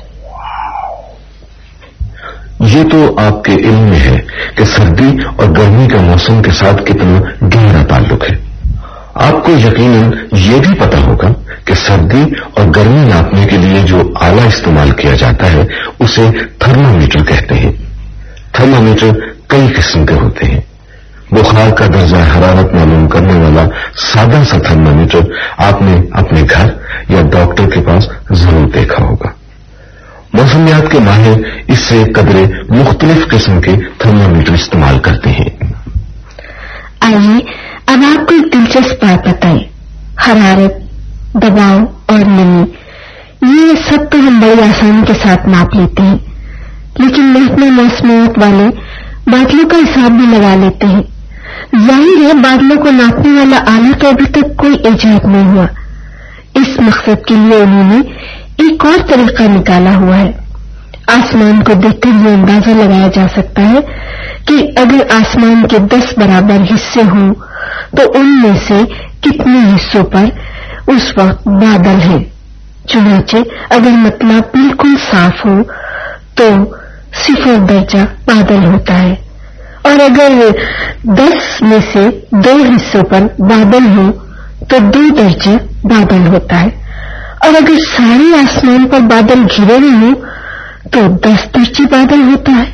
یہ تو آپ کے علم میں ہے کہ سردی اور گرمی کا موسم کے ساتھ کتنا گہرا تعلق ہے۔ آپ کو یقیناً یہ بھی پتا ہوگا کہ سردی اور گرمی ناپنے کے لیے جو آلہ استعمال کیا جاتا ہے اسے تھرمامیٹر کہتے ہیں۔ تھرمامیٹر کئی قسم کے ہوتے ہیں۔ بخار کا درجہ حرارت معلوم کرنے والا سادہ سا تھرمامیٹر آپ نے اپنے گھر یا ڈاکٹر کے پاس ضرور دیکھا ہوگا۔ موسمیات کے ماہر اس سے قدرے مختلف قسم کے تھرمامیٹر استعمال کرتے ہیں۔ آئیے اب آپ کو ایک دلچسپ بات بتائیں۔ حرارت، دباؤ اور نمی یہ سب تو ہم بڑی آسانی کے ساتھ ناپ لیتے ہیں، لیکن محکمہ موسمیات والے بادلوں کا حساب بھی لگا لیتے ہیں۔ ظاہر ہے بادلوں کو ناپنے والا آلہ تو ابھی تک کوئی ایجاد نہیں ہوا۔ اس مقصد کے لیے انہوں نے ایک اور طریقہ نکالا ہوا ہے۔ آسمان کو دیکھ کر یہ اندازہ لگایا جا سکتا ہے کہ اگر آسمان کے دس برابر حصے ہوں تو ان میں سے کتنے حصوں پر اس وقت بادل ہیں۔ چنانچہ اگر مطلب بالکل صاف ہو تو صفر درجہ بادل ہوتا ہے، اور اگر دس میں سے دو حصوں پر بادل ہوں تو دو درجہ بادل ہوتا ہے، اور اگر سارے آسمان پر بادل گھرے ہوئے ہوں تو دس درجے بادل ہوتا ہے۔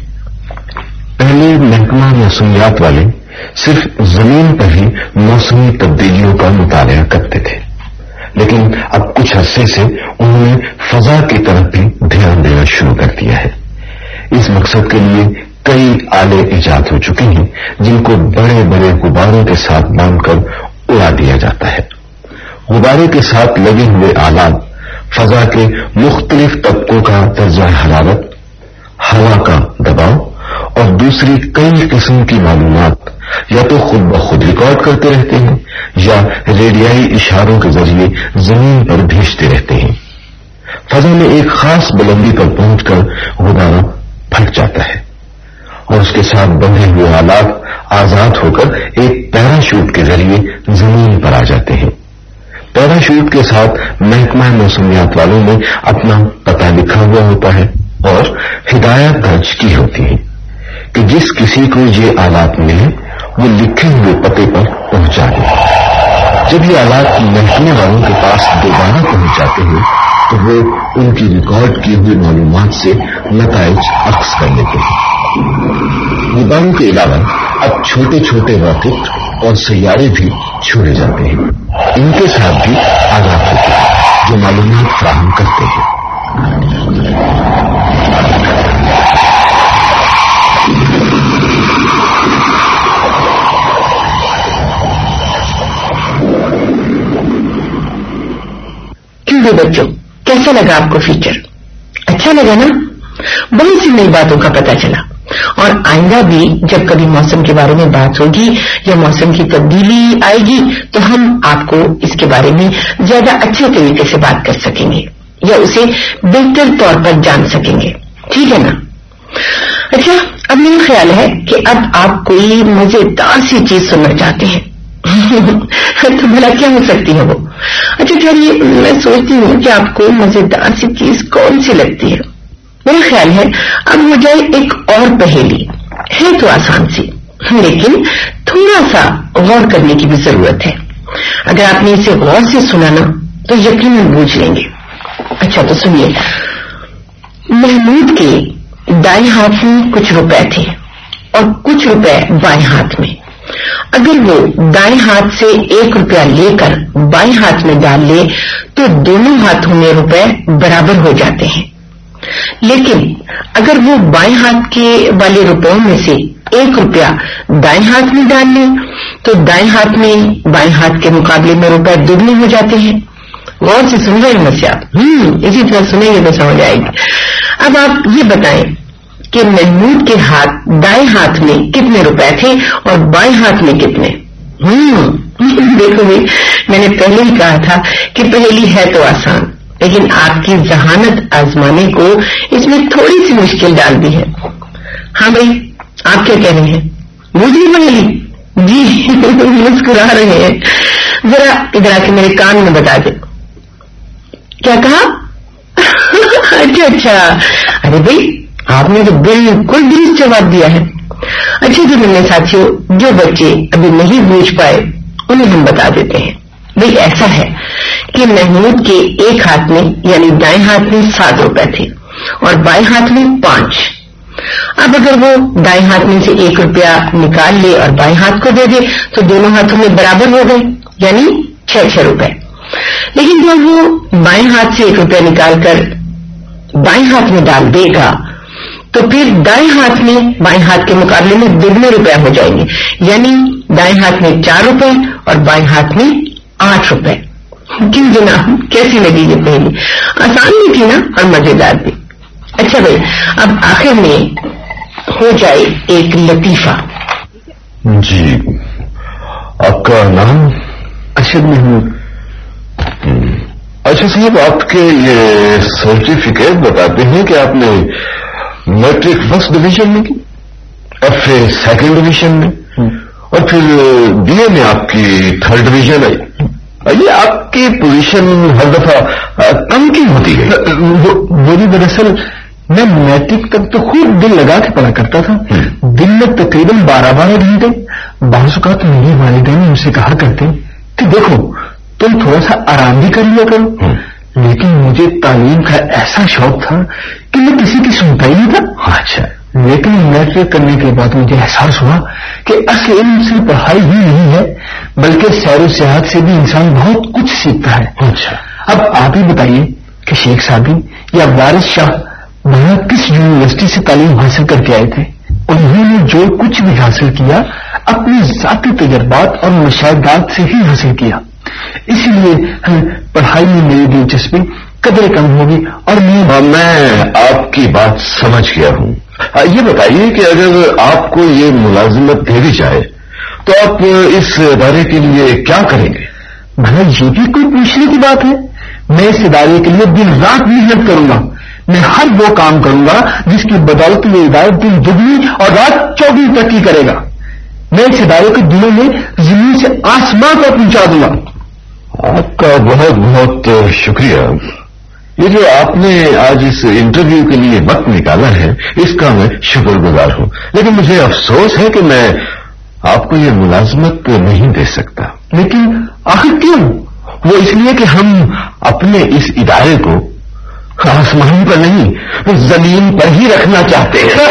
پہلے محکمہ موسمیات والے صرف زمین پر ہی موسمی تبدیلیوں کا مطالعہ کرتے تھے، لیکن اب کچھ عرصے سے انہوں نے فضا کی طرف بھی دھیان دینا شروع کر دیا ہے۔ اس مقصد کے لیے کئی آلے ایجاد ہو چکے ہیں جن کو بڑے بڑے غباروں کے ساتھ باندھ کر اڑا دیا جاتا ہے۔ غبارے کے ساتھ لگے ہوئے آلات فضا کے مختلف طبقوں کا درجہ حرارت، ہوا کا دباؤ اور دوسری کئی قسم کی معلومات یا تو خود بخود ریکارڈ کرتے رہتے ہیں یا ریڈیائی اشاروں کے ذریعے زمین پر بھیجتے رہتے ہیں۔ فضا میں ایک خاص بلندی پر پہنچ کر غبارہ پھٹ جاتا ہے اور اس کے ساتھ بندھے ہوئے آلات آزاد ہو کر ایک پیراشوٹ کے ذریعے زمین پر آ جاتے ہیں۔ پیراشوٹ کے ساتھ محکمہ موسمیات والوں نے اپنا پتہ لکھا ہوا ہوتا ہے اور ہدایات درج کی ہوتی ہیں کہ جس کسی کو یہ آلات ملے وہ لکھے ہوئے پتے پر پہنچا دے۔ جب یہ آلات محکمے والوں کے پاس دوبارہ پہنچ جاتے ہیں تو وہ ان کی ریکارڈ کی ہوئی معلومات سے نتائج عکس کر لیتے ہیں۔ غباروں کے علاوہ اب چھوٹے چھوٹے راکٹ اور سیارے بھی چھوڑے جاتے ہیں، ان کے ساتھ بھی آلات ہوتے ہیں جو معلومات فراہم کرتے ہیں۔ کیوں بچوں، کیسا لگا آپ کو فیچر؟ اچھا لگا نا؟ بہت سی نئی باتوں کا پتہ چلا، اور آئندہ بھی جب کبھی موسم کے بارے میں بات ہوگی یا موسم کی تبدیلی آئے گی تو ہم آپ کو اس کے بارے میں زیادہ اچھے طریقے سے بات کر سکیں گے یا اسے بہتر طور پر جان سکیں گے، ٹھیک ہے نا؟ اچھا، اب میرا خیال ہے کہ اب آپ کوئی مزیدار سی چیز سننا چاہتے ہیں تو بھلا کیا ہو سکتی ہے وہ؟ اچھا چلیے، میں سوچتی ہوں کہ آپ کو مزیدار سی چیز کون سی لگتی ہے؟ میرا خیال ہے اب ہو جائے ایک اور پہیلی، ہے تو آسان سی لیکن تھوڑا سا غور کرنے کی بھی ضرورت ہے۔ اگر آپ نے اسے غور سے سنا نا تو یقیناً بوجھ لیں گے۔ اچھا تو سنیے، محمود کے دائیں ہاتھ میں کچھ روپے تھے اور کچھ روپے بائیں ہاتھ میں۔ اگر وہ دائیں ہاتھ سے ایک روپیہ لے کر بائیں ہاتھ میں ڈال لے تو دونوں ہاتھوں میں روپے برابر ہو جاتے ہیں، لیکن اگر وہ بائیں ہاتھ کے والے روپوں میں سے ایک روپیہ دائیں ہاتھ میں ڈال لیں تو دائیں ہاتھ میں بائیں ہاتھ کے مقابلے میں روپے دگنے ہو جاتے ہیں۔ غور سے سن رہے ہیں مسئلہ؟ ہوں اسی طرح سنیں گے تو سمجھ آئے گی۔ اب آپ یہ بتائیں کہ محمود کے ہاتھ دائیں ہاتھ میں کتنے روپے تھے اور بائیں ہاتھ میں کتنے؟ ہوں دیکھو بھائی، میں نے پہلے ہی کہا تھا کہ پہلی ہے تو آسان، لیکن آپ کی ذہانت آزمانے کو اس میں تھوڑی سی مشکل ڈال دی ہے۔ ہاں بھائی، آپ کیا کہہ رہے ہیں؟ مجھے پہلی جی مسکرا رہے ہیں، ذرا ادھر آ کے میرے کان میں بتا دیں کیا کہا؟ اچھا اچھا، ارے بھائی آپ نے تو بالکل درست جواب دیا ہے۔ اچھا جی میرے ساتھیوں، جو بچے ابھی نہیں بوجھ پائے انہیں ہم بتا دیتے ہیں۔ بھائی ایسا ہے کہ محمود کے ایک ہاتھ میں یعنی دائیں ہاتھ میں سات روپے تھے اور بائیں ہاتھ میں پانچ۔ اب اگر وہ دائیں ہاتھ میں سے ایک روپیہ نکال لے اور بائیں ہاتھ کو دے دے تو دونوں ہاتھوں میں برابر ہو گئے یعنی چھ چھ روپے۔ لیکن جب وہ بائیں ہاتھ سے ایک روپیہ نکال کر بائیں ہاتھ میں ڈال دے گا تو پھر دائیں ہاتھ میں بائیں ہاتھ کے مقابلے میں دگنے روپے ہو جائیں گے، یعنی دائیں ہاتھ میں چار روپے اور بائیں ہاتھ میں آٹھ روپے۔ کیوں جناب، کیسی لگی یہ پہلی؟ آسان بھی تھی نا اور مزیدار بھی۔ اچھا بھائی، اب آخر میں ہو جائے ایک لطیفہ۔ جی، آپ کا نام؟ ارشد محمود۔ اچھا صاحب، آپ کے یہ سرٹیفکیٹ بتاتے ہیں کہ آپ نے میٹرک فرسٹ ڈویژن میں کی، ایف اے سیکنڈ ڈویژن میں، اور پھر بی اے میں آپ کی تھرڈ ڈویژن آئی۔ یہ آپ کی پوزیشن ہر دفعہ کم کی ہوتی ہے؟ وہ بھی دراصل میں میٹرک تک تو خوب دل لگا کے پڑھا کرتا تھا، دن میں تقریباً بارہ بارہ گھنٹے۔ بعض اوقات میرے والدین مجھ سے کہا کرتے کہ دیکھو تم تھوڑا سا آرام بھی کر لیا کرو، لیکن مجھے تعلیم کا ایسا شوق تھا کہ میں کسی کی سنتا ہی نہیں تھا۔ اچھا، لیکن میٹرک کرنے کے بعد مجھے احساس ہوا کہ اصل علم صرف پڑھائی ہی نہیں ہے بلکہ سیر و سیاحت سے بھی انسان بہت کچھ سیکھتا ہے۔ اچھا، اب آپ ہی بتائیے کہ شیخ صابی یا وارث شاہ بھلا کس یونیورسٹی سے تعلیم حاصل کر کے آئے تھے؟ انہوں نے جو کچھ بھی حاصل کیا اپنے ذاتی تجربات اور مشاہدات سے ہی حاصل کیا، اسی لیے پڑھائی میں میری دلچسپی قدرے کم ہوگی اور میں آپ کی بات سمجھ گیا ہوں۔ یہ بتائیے کہ اگر آپ کو یہ ملازمت دے دی جائے تو آپ اس ادارے کے لیے کیا کریں گے؟ بھلا یہ بھی کوئی پوچھنے کی بات ہے؟ میں اس ادارے کے لیے دن رات محنت کروں گا، میں ہر وہ کام کروں گا جس کی بدولت یہ ادارہ دن دگنی اور رات چوبیس ترقی کرے گا۔ میں اس ادارے کے دنوں میں زمین سے آسمان کو پہنچا دوں گا۔ آپ کا بہت بہت شکریہ۔ یہ جو آپ نے آج اس انٹرویو کے لیے وقت نکالا ہے اس کا میں شکر گزار ہوں، لیکن مجھے افسوس ہے کہ میں آپ کو یہ ملازمت نہیں دے سکتا. لیکن آخر کیوں؟ وہ اس لیے کہ ہم اپنے اس ادارے کو آسمان پر نہیں زمین پر ہی رکھنا چاہتے ہیں.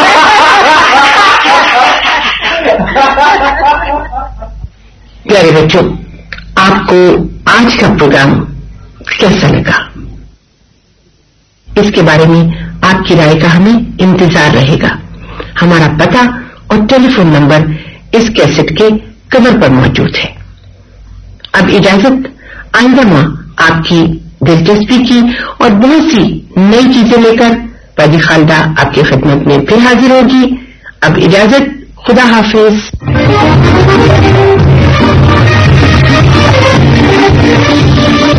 پیارے بچوں، آپ کو آج کا پروگرام کیسا لگا؟ اس کے بارے میں آپ کی رائے کا ہمیں انتظار رہے گا. ہمارا پتہ اور ٹیلی فون نمبر اس کیسٹ کے کور پر موجود ہے. اب اجازت، آئندہ ماہ آپ کی دلچسپی کی اور بہت سی نئی چیزیں لے کر باجی خالدہ آپ کی خدمت میں پھر حاضر ہوگی. اب اجازت، خدا حافظ.